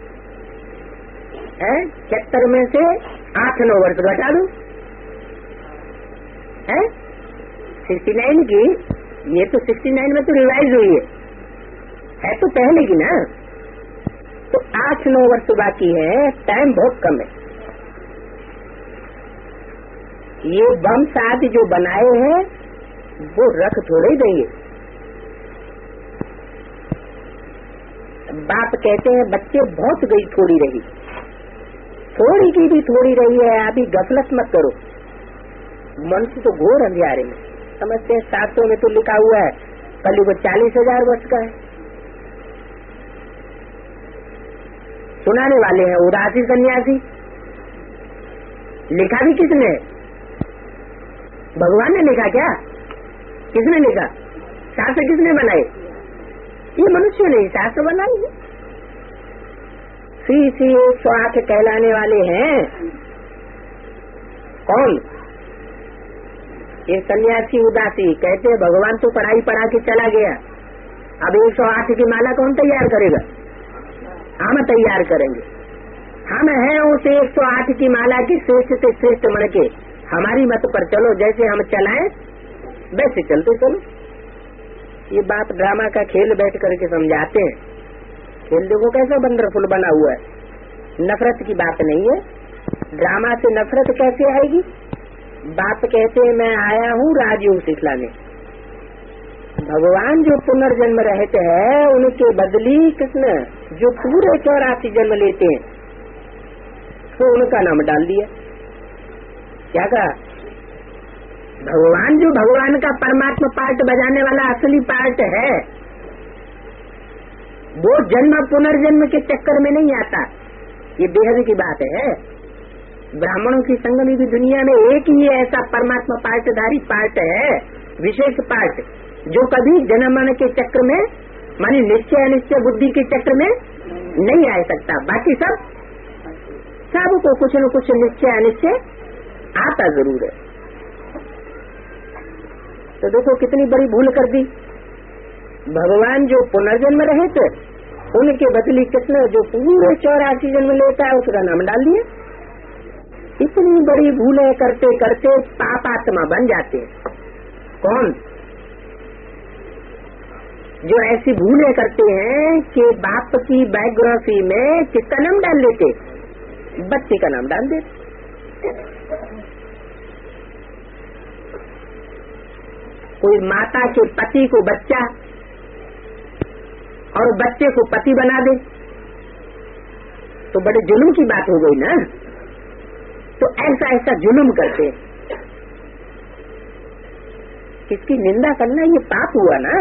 है सत्तर में से आठ नौ वर्ष घटा दो, है सिक्सटी नाइन की। ये तो सिक्सटी नाइन में तो रिवाइज हुई है, है तो पहले की ना। तो आठ नौ वर्ष बाकी है, टाइम बहुत कम है। ये वंश आदि जो बनाए हैं वो रख थोड़े ही देंगे। बाप कहते हैं बच्चे बहुत गई थोड़ी रही, थोड़ी की भी थोड़ी रही है, अभी गफलत मत करो। मनुष्य तो घोर अंधियारे में समझते हैं। शास्त्रों में तो लिखा हुआ है कलयुग चालीस हजार वर्ष का है। सुनाने वाले हैं उदासी सन्यासी। लिखा भी किसने? भगवान ने लिखा क्या? किसने लिखा? शास्त्र किसने बनाए? ये मनुष्य ने शास्त्र बनाए हैं। सी सी एक सौ आठ कहलाने वाले हैं कौन? ये सन्यासी उदासी कहते हैं भगवान तो पढ़ाई पढ़ा के चला गया, अब एक सौ आठ की माला कौन तैयार करेगा? हम तैयार करेंगे। हम हैं उस एक सौ आठ की माला की श्रेष्ठ से श्रेष्ठ मन के। हमारी मत पर चलो, जैसे हम चलाएं वैसे चलते चलो। ये बात ड्रामा का खेल बैठ करके समझाते हैं। खेल देखो कैसा वंडरफुल बना हुआ है। नफरत की बात नहीं है। ड्रामा से नफरत कैसे आएगी? बाप कहते हैं मैं आया हूँ राजयोग सिखलाने। भगवान जो पुनर्जन्म रहते हैं उनके बदली कृष्ण जो पूरे चौरासी जन्म लेते हैं तो उनका नाम डाल दिया। क्या कहा? भगवान जो भगवान का परमात्मा पार्ट बजाने वाला असली पार्ट है वो जन्म पुनर्जन्म के चक्कर में नहीं आता। ये बेहद की बात है। ब्राह्मणों की संगमी की दुनिया में एक ही ऐसा परमात्मा पार्टधारी पार्ट है, विशेष पार्ट, जो कभी जन्म मरण के चक्र में मानी निश्चय अनिश्चय बुद्धि के चक्र में नहीं आ सकता। बाकी सब सबको कुछ न कुछ निश्चय अनिश्चय आता जरूर है। तो देखो कितनी बड़ी भूल कर दी। भगवान जो पुनर्जन्म रहे थे उनके बदली कृष्ण जो पूरे चौरासी जन्म लेता है उसका नाम डाल दिया। इतनी बड़ी भूलें करते करते पापात्मा बन जाते हैं। कौन? जो ऐसी भूलें करते हैं कि बाप की बायोग्राफी में किसका नाम डाल देते? बच्चे का नाम डाल देते। कोई माता के पति को बच्चा और बच्चे को पति बना दे तो बड़े जुल्म की बात हो गई ना। तो ऐसा ऐसा जुल्म करते, किसकी निंदा करना ये पाप हुआ ना।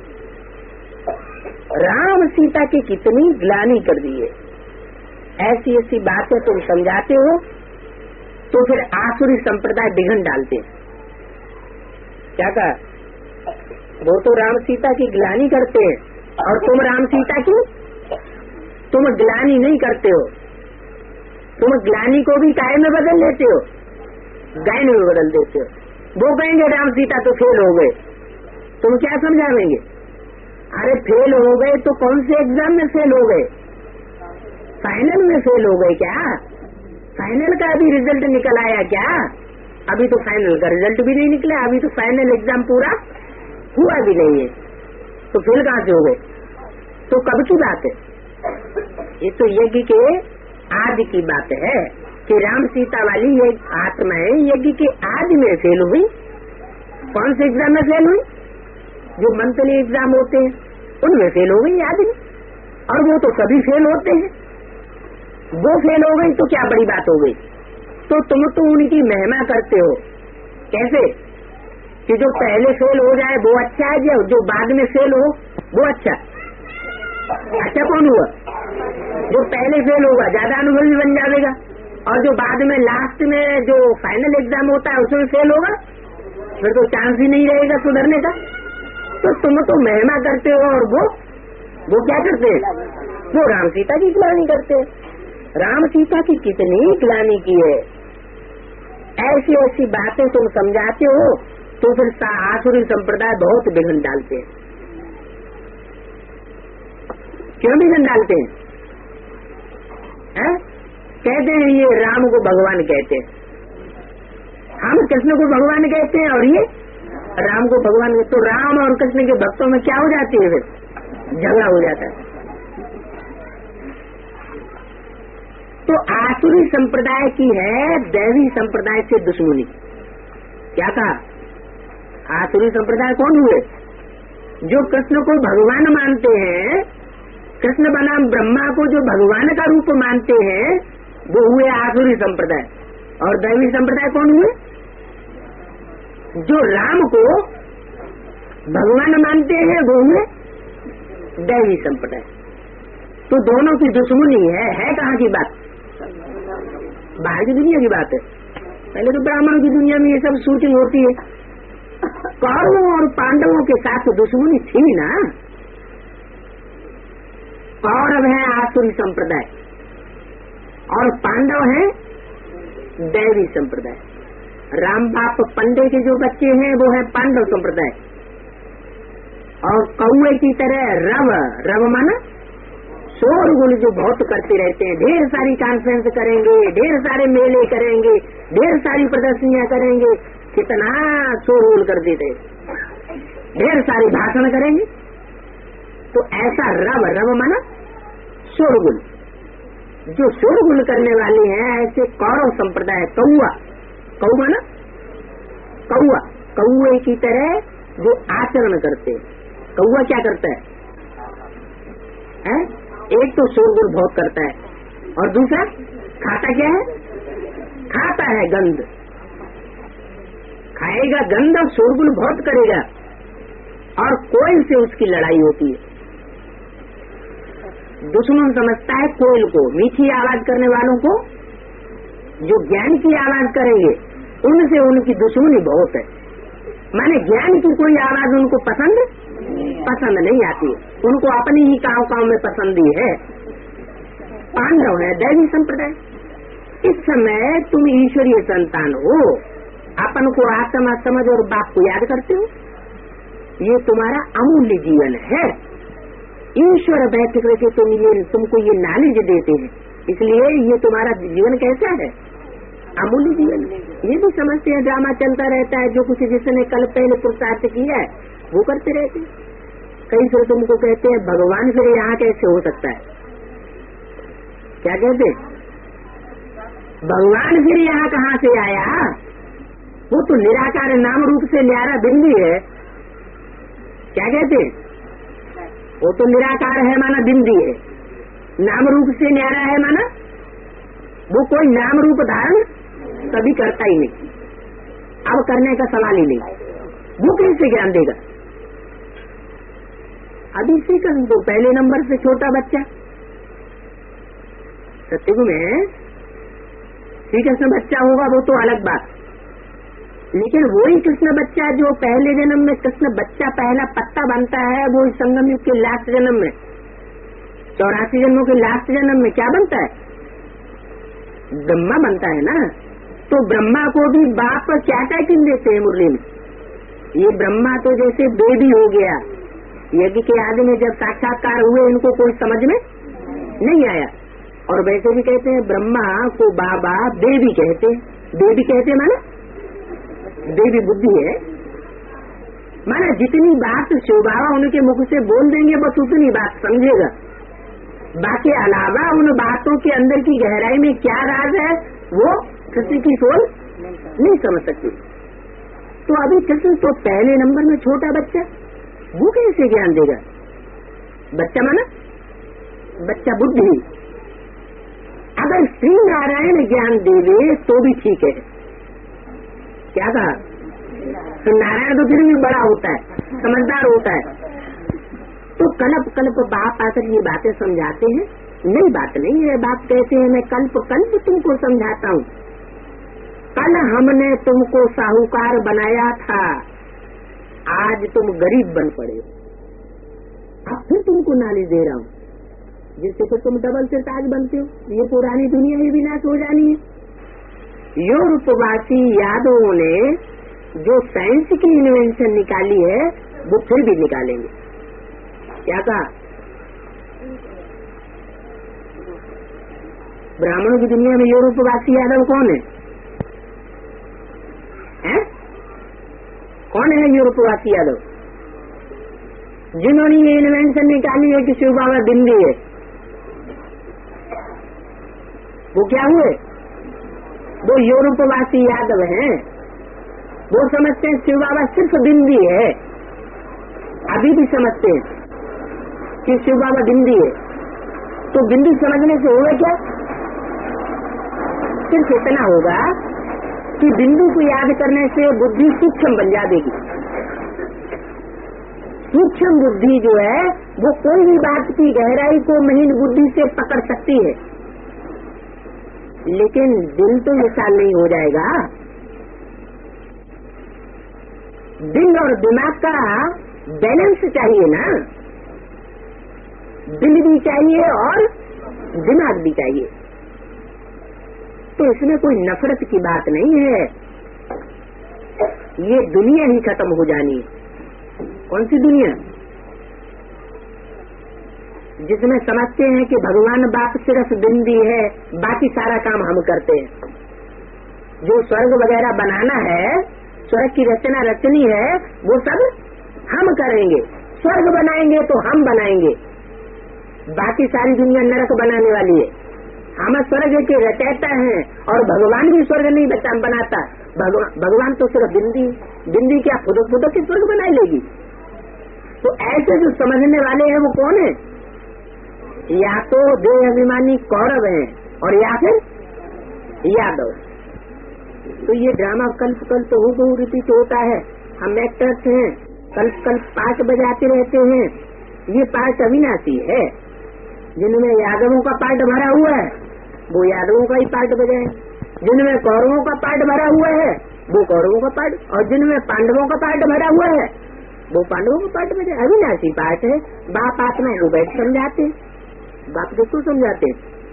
राम सीता की कितनी ग्लानि कर दी है। ऐसी ऐसी बातें तुम समझाते हो तो फिर आसुरी संप्रदाय बिघन डालते। क्या कहा? वो तो राम सीता की ग्लानि करते हैं और तुम राम सीता की तुम ग्लानि नहीं करते हो। तुम ग्लानि को भी काय में बदल लेते हो, गायन में बदल देते हो। वो कहेंगे राम सीता तो फेल हो गए, तुम क्या समझावेंगे? अरे फेल हो गए तो कौन से एग्जाम में फेल हो गए? फाइनल में फेल हो गए क्या? फाइनल का अभी रिजल्ट निकल आया क्या? अभी तो फाइनल का रिजल्ट भी नहीं निकला, अभी तो फाइनल एग्जाम पूरा हुआ भी नहीं है, तो फेल कहाँ से हो गए? तो कब की बात है? ये तो यज्ञ के आदि की बात है कि राम सीता वाली ये आत्माएं यज्ञ के आदि में फेल हुई। कौन से एग्जाम में फेल हुई? जो मंथली एग्जाम होते हैं उनमें फेल हो गई आदि में, और वो तो सभी फेल होते हैं। वो फेल हो गई तो क्या बड़ी बात हो गई? तो तुम तो उनकी महिमा करते हो। कैसे? कि जो पहले फेल हो जाए वो अच्छा है, जो जो बाद में फेल हो वो अच्छा। अच्छा कौन हुआ? जो पहले फेल होगा ज्यादा अनुभवी बन जाएगा, और जो बाद में लास्ट में जो फाइनल एग्जाम होता है उसमें फेल होगा, फिर तो चांस ही नहीं रहेगा सुधरने का। तो तुम तो महिमा करते हो और वो वो क्या करते हैं? वो राम सीता की ग्लानि करते हैं। राम सीता की कितनी ग्लानि की है, ऐसी ऐसी बातें तुम समझाते हो तो फिर आसुरी संप्रदाय बहुत विघन डालते हैं। क्यों विघन डालते हैं? है? कहते हैं ये राम को भगवान कहते हैं, हम कृष्ण को भगवान कहते हैं और ये राम को भगवान। तो राम और कृष्ण के भक्तों में क्या हो जाती है? फिर झगड़ा हो जाता है। तो आसुरी संप्रदाय की है दैवी संप्रदाय से दुश्मनी। क्या कहा? आसुरी संप्रदाय कौन हुए? जो कृष्ण को भगवान मानते हैं, कृष्ण बनाम ब्रह्मा को जो भगवान का रूप मानते हैं, वो हुए आसुरी संप्रदाय। और दैवी संप्रदाय कौन हुए? जो राम को भगवान मानते हैं, वो हुए दैवी संप्रदाय। तो दोनों की दुश्मनी है। है कहाँ की बात? बाहर की दुनिया की बात है। पहले तो ब्राह्मणों की दुनिया में ये सब शूटिंग होती है। कौरवों और पांडवों के साथ दुश्मनी थी ना। कौरव है आसुरी संप्रदाय और पांडव है दैवी संप्रदाय। राम बाप पंडे के जो बच्चे हैं वो है पांडव संप्रदाय। और कौए की तरह रव रव माना शोरगुल जो बहुत करते रहते हैं, ढेर सारी कॉन्फ्रेंस करेंगे, ढेर सारे मेले करेंगे, ढेर सारी प्रदर्शनियां करेंगे, कितना शोरगुल कर देते, ढेर सारे भाषण करेंगे। तो ऐसा रव रव माना शोरगुल, जो शोरगुल करने वाले हैं ऐसे कौरव संप्रदाय। कौआ कौ माना कौआ, कौए की तरह जो आचरण करते। कौआ क्या करता है? है? एक तो शोरगुल बहुत करता है और दूसरा खाता क्या है? खाता है गंध, खाएगा गंध और शोरगुल बहुत करेगा। और कोयल से उसकी लड़ाई होती है। दुश्मन समझता है कोयल को, मीठी आवाज करने वालों को, जो ज्ञान की आवाज करेंगे उनसे उनकी दुश्मनी बहुत है। माने ज्ञान की कोई आवाज उनको पसंद पसंद नहीं आती, उनको अपनी ही काव काव में पसंद ही है। पांडव है दैवी संप्रदाय। इस समय तुम ईश्वरीय संतान हो, अपन को आत्मा समझ और बाप को याद करते हो। ये तुम्हारा अमूल्य जीवन है। ईश्वर बैठ करके तुम ये तुमको ये नॉलेज देते हैं, इसलिए ये तुम्हारा जीवन कैसा है? अमूल्य जीवन। ये भी समझते हैं ड्रामा चलता रहता है, जो कुछ जिसने कल पहले पुरुषार्थ किया है वो करते रहते। कई फिर तुमको कहते हैं भगवान फिर यहाँ कैसे हो सकता है? क्या कहते? भगवान फिर यहाँ कहाँ से आया? वो तो निराकार नाम रूप से न्यारा बिंदी है। क्या कहते? वो तो निराकार है माना बिंदी है, नाम रूप से न्यारा है माना वो कोई नाम रूप धारण कभी करता ही नहीं, अब करने का सवाल ही नहीं। वो कैसे ज्ञान देगा? अभी से कर दो, पहले नंबर से छोटा बच्चा सत्युग में श्री कृष्ण बच्चा होगा वो तो अलग बात, लेकिन वही कृष्ण बच्चा जो पहले जन्म में कृष्ण बच्चा पहला पत्ता बनता है, वो इस संगम युग के लास्ट जन्म में, चौरासी जन्मों के लास्ट जन्म में क्या बनता है? ब्रह्मा बनता है ना। तो ब्रह्मा को भी बाप क्या टाइटिल देते हैं मुरली में? ये ब्रह्मा तो जैसे बेबी हो गया, यज्ञ के आदि में जब साक्षात्कार हुए इनको कोई समझ में नहीं आया। और वैसे भी कहते हैं ब्रह्मा को बाबा देवी कहते, देवी कहते माना देवी बुद्धि है, माना जितनी बात शिव बाबा उनके मुख से बोल देंगे बस उतनी बात समझेगा, बाकी अलावा उन बातों के अंदर की गहराई में क्या राज है वो किसी की सोच नहीं समझ सकती। तो अभी कृष्ण तो पहले नंबर में छोटा बच्चा, वो कैसे ज्ञान देगा? बच्चा माना बच्चा बुद्धि। अगर श्री नारायण ज्ञान देवे तो भी ठीक है। क्या कहा? तो नारायण तो फिर भी बड़ा होता है, समझदार होता है। तो कल्प कल्प बाप आकर ये बातें समझाते हैं। नई बात नहीं है, बाप कहते हैं मैं कल्प कल्प तुमको समझाता हूँ। कल हमने तुमको साहूकार बनाया था, आज तुम गरीब बन पड़े, अब फिर तुमको नॉलेज दे रहा हूँ जिससे फिर तुम डबल से ताज बनते हो। ये पुरानी दुनिया ही विनाश हो जानी है। यूरोपवासी यादवों ने जो साइंस की इन्वेंशन निकाली है वो फिर भी निकालेंगे। क्या कहा? ब्राह्मणों की दुनिया में यूरोपवासी यादव कौन है? हैं? कौन है यूरोपवासी यादव? जिन्होंने ये इन्वेंशन निकाली है कि शिव बाबा बिंदी है, वो क्या हुए? वो यूरोपवासी यादव हैं। वो समझते हैं शिव बाबा सिर्फ बिंदी है, अभी भी समझते हैं कि शिव बाबा बिंदी है। तो बिंदी समझने से होगा क्या? सिर्फ इतना होगा कि बिंदु को याद करने से बुद्धि सूक्ष्म बन जाएगी। सूक्ष्म बुद्धि जो है वो कोई भी बात की गहराई को महीन बुद्धि से पकड़ सकती है, लेकिन दिल तो विशाल नहीं हो जाएगा। दिल और दिमाग का बैलेंस चाहिए ना, दिल भी चाहिए और दिमाग भी चाहिए। तो इसमें कोई नफरत की बात नहीं है, ये दुनिया ही खत्म हो जानी है। कौन सी दुनिया? जिसमें समझते हैं कि भगवान बाप सिर्फ बिंदी है, बाकी सारा काम हम करते हैं। जो स्वर्ग वगैरह बनाना है, स्वर्ग की रचना रचनी है, वो सब हम करेंगे। स्वर्ग बनाएंगे तो हम बनाएंगे, बाकी सारी दुनिया नरक बनाने वाली है। हम स्वर्ग के रचयिता हैं और भगवान भी स्वर्ग नहीं बनाता। भगवान भगवान तो सिर्फ बिंदी, बिंदी क्या खुद खुद के स्वर्ग बना लेगी? तो ऐसे जो समझने वाले हैं वो कौन है? या तो देह अभिमानी कौरव हैं और या फिर यादव। तो ये ड्रामा कल्प कल्प हो गो रिपीट होता है। हम एक्टर्स हैं, कल्प कल्प पाठ बजाते रहते हैं। ये पाठ अविनाशी है। जिनमें यादवों का पाठ भरा हुआ है वो यादवों का ही पाठ बजाए, जिनमें कौरवों का पाठ भरा हुआ है वो कौरवों का पाठ, और जिनमें पांडवों का पाठ भरा हुआ है वो पांडवों का पाठ बजाए। अविनाशी पाठ है। बाप आत्मा को बैठ समझाते, बाप किसको समझाते?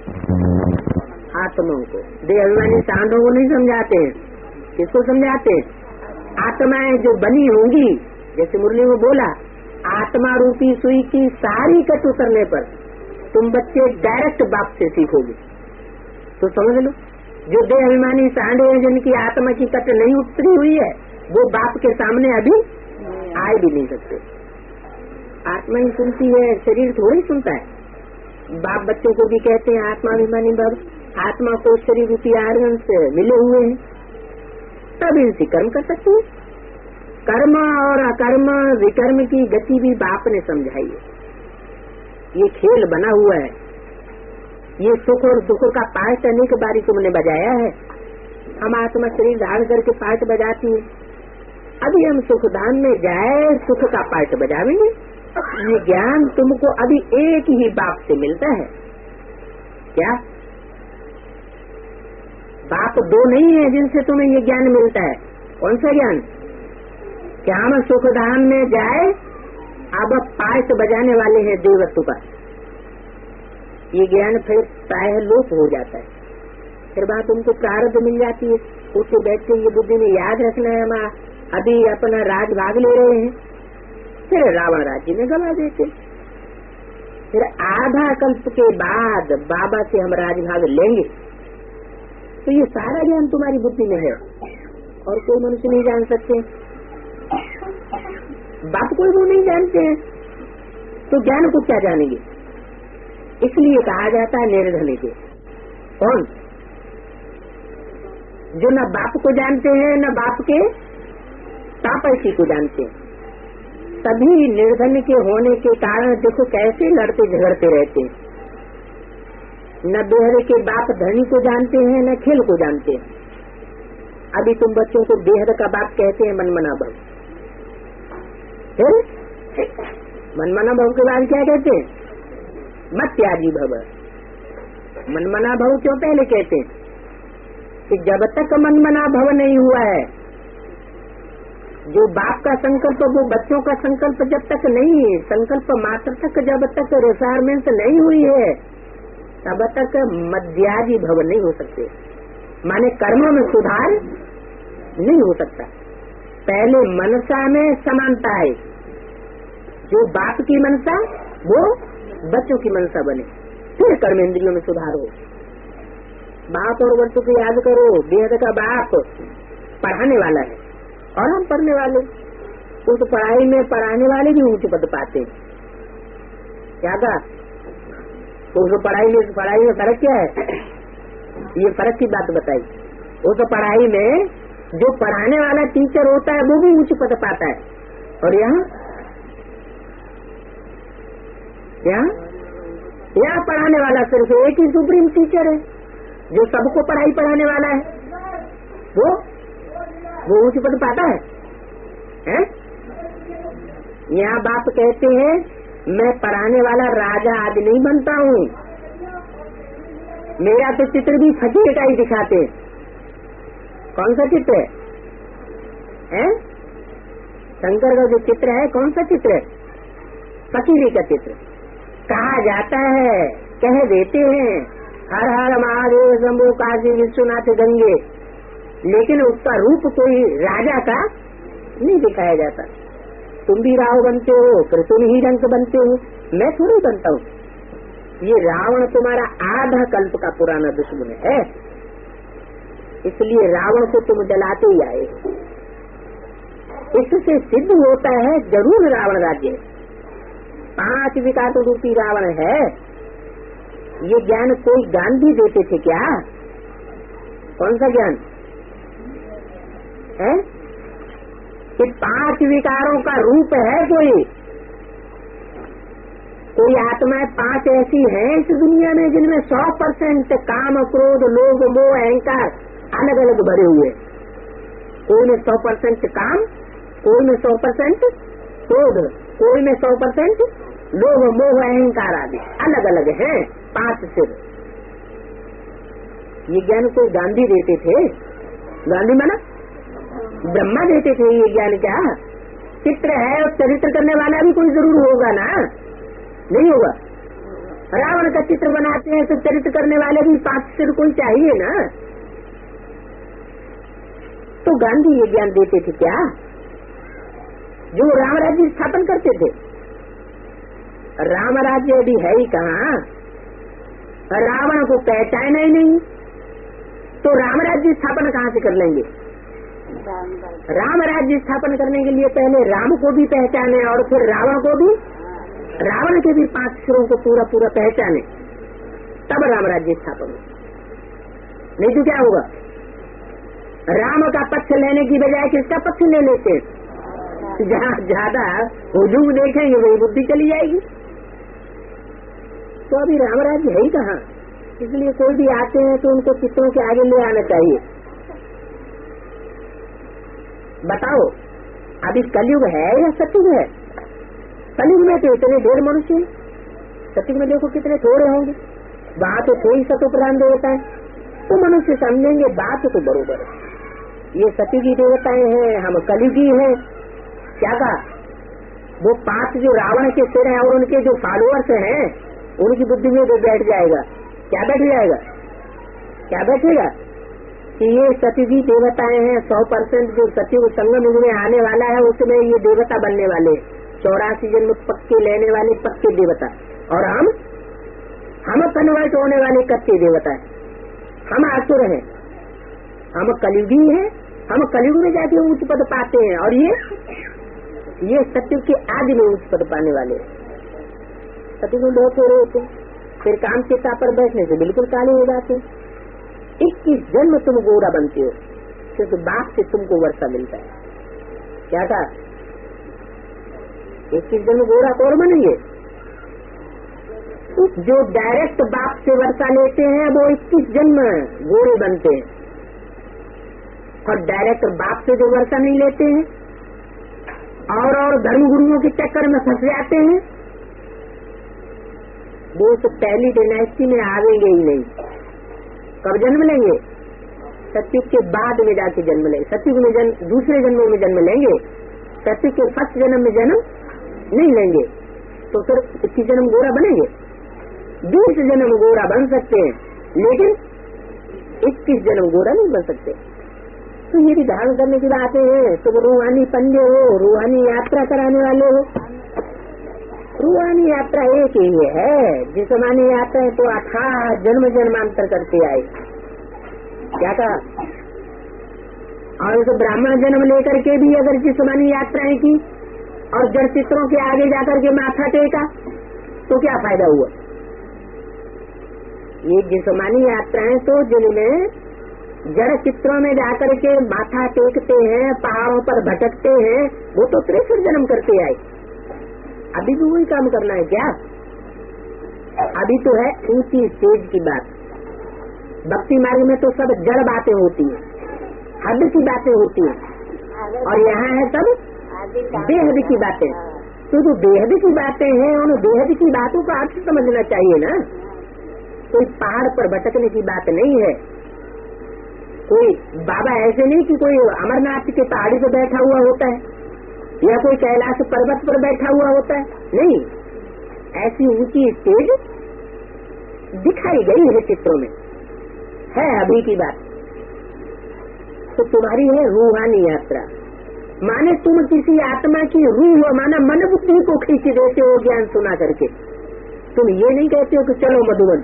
आत्माओं को। देह अभिमानी सांडों को नहीं समझाते हैं। किसको समझाते? आत्माएं जो बनी होंगी, जैसे मुरली में बोला, आत्मा रूपी सुई की सारी कट उतरने पर तुम बच्चे डायरेक्ट बाप से सीखोगे। तो समझ लो, जो देह अभिमानी सांडे हैं, जिनकी आत्मा की कट नहीं उतरी हुई है, वो बाप के सामने अभी आ भी नहीं सकते। आत्मा ही सुनती है, शरीर थोड़ी सुनता है। बाप बच्चों को भी कहते हैं आत्माभिमानी बाप, आत्मा को शरीर रूपी आर्गन से मिले हुए हैं, तब इनसे कर्म कर सकते हैं। कर्म और अकर्म विकर्म की गति भी बाप ने समझाई है। ये खेल बना हुआ है। ये सुख और दुख का पाठ अनेक बारी तुमने बजाया है। हम आत्मा शरीर धारण करके पाठ बजाती है। अभी हम सुखदान में जाए सुख का पाठ बजावेंगे। ये ज्ञान तुमको अभी एक ही बाप से मिलता है। क्या बाप दो नहीं है जिनसे तुम्हें ये ज्ञान मिलता है? कौन सा ज्ञान? क्या हम सुखधाम में जाए, अब पायस बजाने वाले हैं देवत्व का, ये ज्ञान फिर प्राय लोप हो जाता है। फिर बात उनको प्रारब्ध मिल जाती है, उठते बैठते ये बुद्धि में याद रखना है, हम अभी अपना राज भाग ले रहे हैं, फिर रावण राज्य में गवा देते। फिर आधा कल्प के बाद बाबा से हम राजभाग लेंगे, तो ये सारा ज्ञान तुम्हारी बुद्धि में है और कोई मनुष्य नहीं जान सकते। बाप कोई वो नहीं जानते हैं, तो ज्ञान को क्या जानेंगे? इसलिए कहा जाता है निर्धन के। कौन? जो न बाप को जानते हैं न बाप के तापसी को जानते हैं। तभी निर्धन के होने के कारण देखो कैसे लड़ते झगड़ते रहते हैं। न बेहद के बाप धनी को जानते हैं न खेल को जानते हैं। अभी तुम बच्चों को बेहद का बाप कहते हैं मनमना भव, फिर मनमना भव के बाद क्या कहते हैं? मत त्यागी भव। मनमना भव क्यों पहले कहते हैं? कि जब तक मनमना भव नहीं हुआ है, जो बाप का संकल्प वो बच्चों का संकल्प जब तक नहीं, संकल्प मात्र तक जब तक रिक्वायरमेंट नहीं हुई है, तब तक मध्याजी भव नहीं हो सकते। माने कर्मों में सुधार नहीं हो सकता। पहले मनसा में समानता है, जो बाप की मनसा वो बच्चों की मनसा बने, फिर कर्मेंद्रियों में सुधार हो। बाप और बच्चों को याद करो, बेहद का बाप पढ़ाने वाला है और हम पढ़ने वाले, उस पढ़ाई में पढ़ाने वाले भी ऊंचे पद पाते हैं। क्या कहा? तो उस पढ़ाई में पढ़ाई में फर्क क्या है? ये फर्क की बात बताई। उस पढ़ाई में जो पढ़ाने वाला टीचर होता है वो भी ऊंचे पद पाता है, और यहाँ यहाँ यहाँ पढ़ाने वाला सिर्फ एक ही सुप्रीम टीचर है, जो सबको पढ़ाई पढ़ाने वाला है, वो वो ऊंच पद पाता है, है? यहाँ बाप कहते हैं मैं पढ़ाने वाला राजा आदि नहीं बनता हूँ, मेरा तो चित्र भी फकीर का ही दिखाते। कौन सा चित्र है, है? शंकर का जो चित्र है कौन सा चित्र है? फकीरी का चित्र। कहा जाता है, कह देते हैं हर हर महादेव शंभो काशी विश्वनाथ गंगे, लेकिन उसका रूप कोई राजा का नहीं दिखाया जाता। तुम भी राव बनते हो, फिर तुम ही रंग बनते हो, मैं थोड़ी बनता हूँ। ये रावण तुम्हारा आधा कल्प का पुराना दुश्मन है, इसलिए रावण को तुम जलाते ही आए। इससे सिद्ध होता है जरूर रावण राज्य पांच विकास रूपी रावण है। ये ज्ञान कोई गांधी देते थे क्या? कौन सा ज्ञान है? कि पांच विकारों का रूप है कोई कोई आत्माएं पांच ऐसी हैं इस दुनिया में जिनमें सौ परसेंट काम, क्रोध, लोभ, मोह, अहंकार अलग अलग भरे हुए। कोई में सौ परसेंट काम, कोई में सौ परसेंट क्रोध, कोई में सौ परसेंट लोभ, मोह, अहंकार आदि अलग अलग हैं, पांच सिर। ये ज्ञान कोई गांधी देते थे? गांधी माना ब्रह्मा देते थे ये ज्ञान। क्या चित्र है और चरित्र करने वाला भी कोई जरूर होगा ना? नहीं होगा? रावण का चित्र बनाते हैं तो चरित्र करने वाले भी पांच सिर कोई चाहिए ना? तो गांधी ये ज्ञान देते थे क्या? जो राम राज्य स्थापन करते थे। राम राज्य अभी है ही कहाँ? रावण को पहचाना ही नहीं, तो राम राज्य स्थापन कहाँ से कर लेंगे? राम राज्य स्थापन करने के लिए पहले राम को भी पहचाने और फिर रावण को भी, रावण के भी पांच सिरों को पूरा पूरा पहचाने, तब राम राज्य स्थापन हो। नहीं तो क्या होगा? राम का पक्ष लेने की बजाय किसका पक्ष ले लेते? जहाँ ज्यादा हुजूम देखेंगे वही बुद्धि चली जाएगी। तो अभी राम राज्य है ही कहाँ? इसलिए कोई भी आते हैं तो उनको चित्रों के आगे ले आना चाहिए। बताओ अभी कलयुग है या सतयुग है? कलयुग में तो इतने ढेर मनुष्य, सतयुग में देखो कितने थोड़े होंगे। वहाँ तो कोई सतो प्रधान देवता है, तो मनुष्य समझेंगे बात तो बरोबर है। ये सतयुगी देवताएं हैं, हम कलयुगी हैं। क्या कहा? वो पांच जो रावण के सिर हैं और उनके जो फॉलोअर्स हैं, उनकी बुद्धि में वो बैठ जाएगा। क्या बैठ जाएगा? क्या बैठेगा? कि ये सतयुगी देवताएं हैं, सौ परसेंट जो सतयुग संगम युग में आने वाला है उसमें ये देवता बनने वाले, चौरासी जन्म पक्के लेने वाले पक्के देवता, और हम हम कन्वर्ट होने वाले कच्चे देवता है। हम आसुर हैं, हम कलयुगी हैं, हम कलयुग में जाके उच्च पद पाते हैं, और ये ये सतयुग के आदि में उच्च पद पाने वाले। सतयुग में बहुत हो रहे होते, फिर काम चिता पर बैठने से बिल्कुल काले हो जाते। इक्कीस जन्म तुम गोरा बनते हो, क्योंकि बाप से तुमको वर्षा मिलता है। क्या था? इक्कीस जन्म गोरा कौन बनेंगे? जो डायरेक्ट बाप से वर्षा लेते हैं वो इक्कीस जन्म गोरे बनते हैं, और डायरेक्ट बाप से जो वर्षा नहीं लेते हैं और और धर्म गुरुओं के चक्कर में फंस जाते हैं, वो तो पहली डायनेस्टी में आवेंगे ही नहीं। कब जन्म लेंगे? सतयुग के बाद में जाके जन्म लेंगे। सतयुग में जन्म दूसरे जन्मों में जन्म लेंगे, सतयुग के फर्स्ट जन्म में जन्म नहीं लेंगे। तो फिर इक्कीस जन्म गोरा बनेंगे? बीस जन्म गोरा बन सकते हैं, लेकिन इक्कीस जन्म गोरा नहीं बन सकते। तो ये भी धारण करने की बातें हैं। तुम रूहानी पंडे हो, रूहानी यात्रा कराने वाले हो। रूहानी यात्रा एक ही है, जिस्मानी यात्रा तो अथाह जन्म जन्मांतर करते आए। क्या कहा? और तो ब्राह्मण जन्म लेकर के भी अगर जिस्मानी यात्राएं की और जड़ चित्रों के आगे जाकर के माथा टेका तो क्या फायदा हुआ? ये जिस्मानी यात्राएं तो जिनमें जड़ चित्रों में जाकर के माथा टेकते हैं, पहाड़ों पर भटकते हैं, वो तो तिरसठ जन्म करते आए। अभी भी वही काम करना है क्या? अभी तो है ऊंची स्टेज की बात। भक्ति मार्ग में तो सब जड़ बातें होती हैं, हद की बातें होती हैं, और यहाँ है सब बेहद की बातें। तो जो बेहद की बातें हैं उन बेहद की बातों को आपसे समझना चाहिए ना। कोई पहाड़ पर भटकने की बात नहीं है। कोई बाबा ऐसे नहीं कि कोई अमरनाथ की पहाड़ी पर बैठा हुआ होता है या कोई कैलाश पर्वत पर बैठा हुआ होता है। नहीं, ऐसी ऊंची स्टेज दिखाई गई है चित्रों में, है अभी की बात। तो तुम्हारी है रूहानी यात्रा, माने तुम किसी आत्मा की रूह, माना मन बुद्धि को खींच देते हो ज्ञान सुना करके। तुम ये नहीं कहते हो कि चलो मधुबन,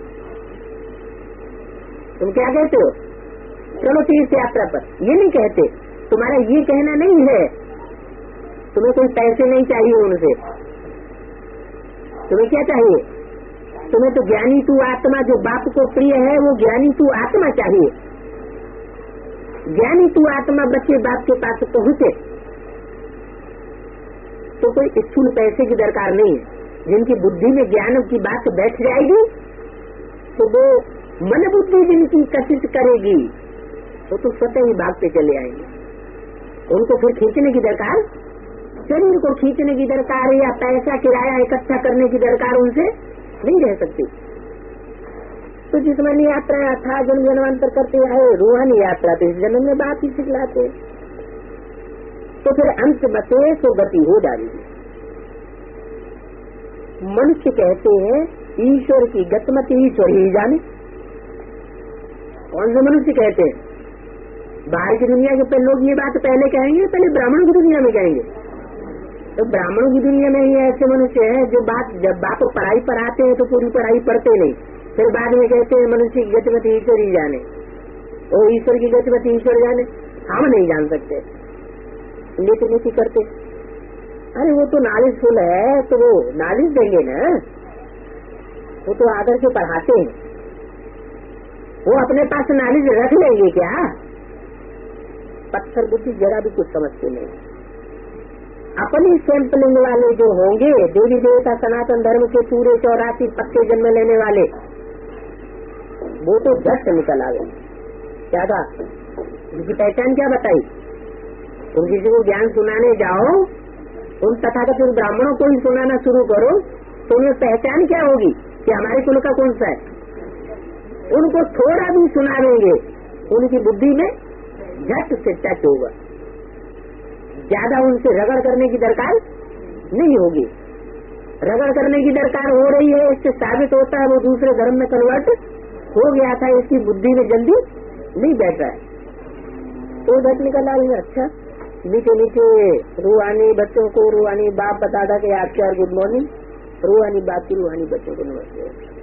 तुम क्या कहते हो? चलो तीर्थ यात्रा पर, ये नहीं कहते। तुम्हारा ये कहना नहीं है। तुम्हें कोई पैसे नहीं चाहिए उनसे। तुम्हें क्या चाहिए? तुम्हें तो ज्ञानी तू आत्मा, जो बाप को प्रिय है वो ज्ञानी तू आत्मा चाहिए। ज्ञानी तू आत्मा बच्चे बाप के पास पहुँचे तो कोई स्थूल पैसे की दरकार नहीं है। जिनकी बुद्धि में ज्ञान की बात बैठ जाएगी तो वो मन बुद्धि जिनकी कशिश करेगी तो तुम स्वतः ही भागते चले आएंगे। उनको फिर खींचने की दरकार, शरीर को खींचने की दरकार या पैसा किराया इकट्ठा करने की दरकार उनसे नहीं रह सकती। तो जिस्मानी यात्रा अथाह जन्म जन्मांतर करते आए, रूहानी यात्रा तो इस जन्म में बात ही सिखलाते। तो फिर अंत बचे तो गति हो जाएगी। मनुष्य कहते हैं ईश्वर की गतिमति ईश्वर ही जाने। कौन से मनुष्य कहते हैं? बाहर की दुनिया के लोग ये बात पहले कहेंगे, पहले ब्राह्मणों की दुनिया में कहेंगे। तो ब्राह्मणों की दुनिया में ही ऐसे मनुष्य हैं जो बात जब बाप पढ़ाई पढ़ाते हैं तो पूरी पढ़ाई पढ़ते नहीं, फिर बाद में कहते हैं मनुष्य की गतिमति ईश्वर ही जाने। और ईश्वर की गतिमति ईश्वर जाने, हम नहीं जान सकते, नीति नीति करते। अरे वो तो नॉलेज फुल है तो वो नॉलेज देंगे ना, वो तो आदर से पढ़ाते हैं। वो अपने पास नॉलेज रख लेंगे क्या? पत्थर बुद्धि जरा भी कुछ समझते नहीं। अपनी सैंपलिंग वाले जो होंगे, देवी देवता सनातन धर्म के पूरे चौरासी पक्के जन्म लेने वाले, वो तो झट निकल आ गए। क्या था उनकी पहचान? क्या बताई? तुम किसी को ज्ञान सुनाने जाओ, उन तथाकथित ब्राह्मणों को ही सुनाना शुरू करो तो उन्हें पहचान क्या होगी कि हमारे कुल का कौन सा है? उनको थोड़ा भी सुनावेंगे, उनकी बुद्धि में झट से टच होगा। ज्यादा उनसे रगड़ करने की दरकार नहीं होगी। रगड़ करने की दरकार हो रही है, इससे साबित होता है वो दूसरे धर्म में कन्वर्ट हो गया था, इसकी बुद्धि में जल्दी नहीं बैठ रहा है। तो झट निकल आई। अच्छा, मीठे मीठे रूहानी बच्चों को रूहानी बाप बताता कि आपके गुड मॉर्निंग, रूहानी बाप की रूहानी बच्चों को नमस्ते।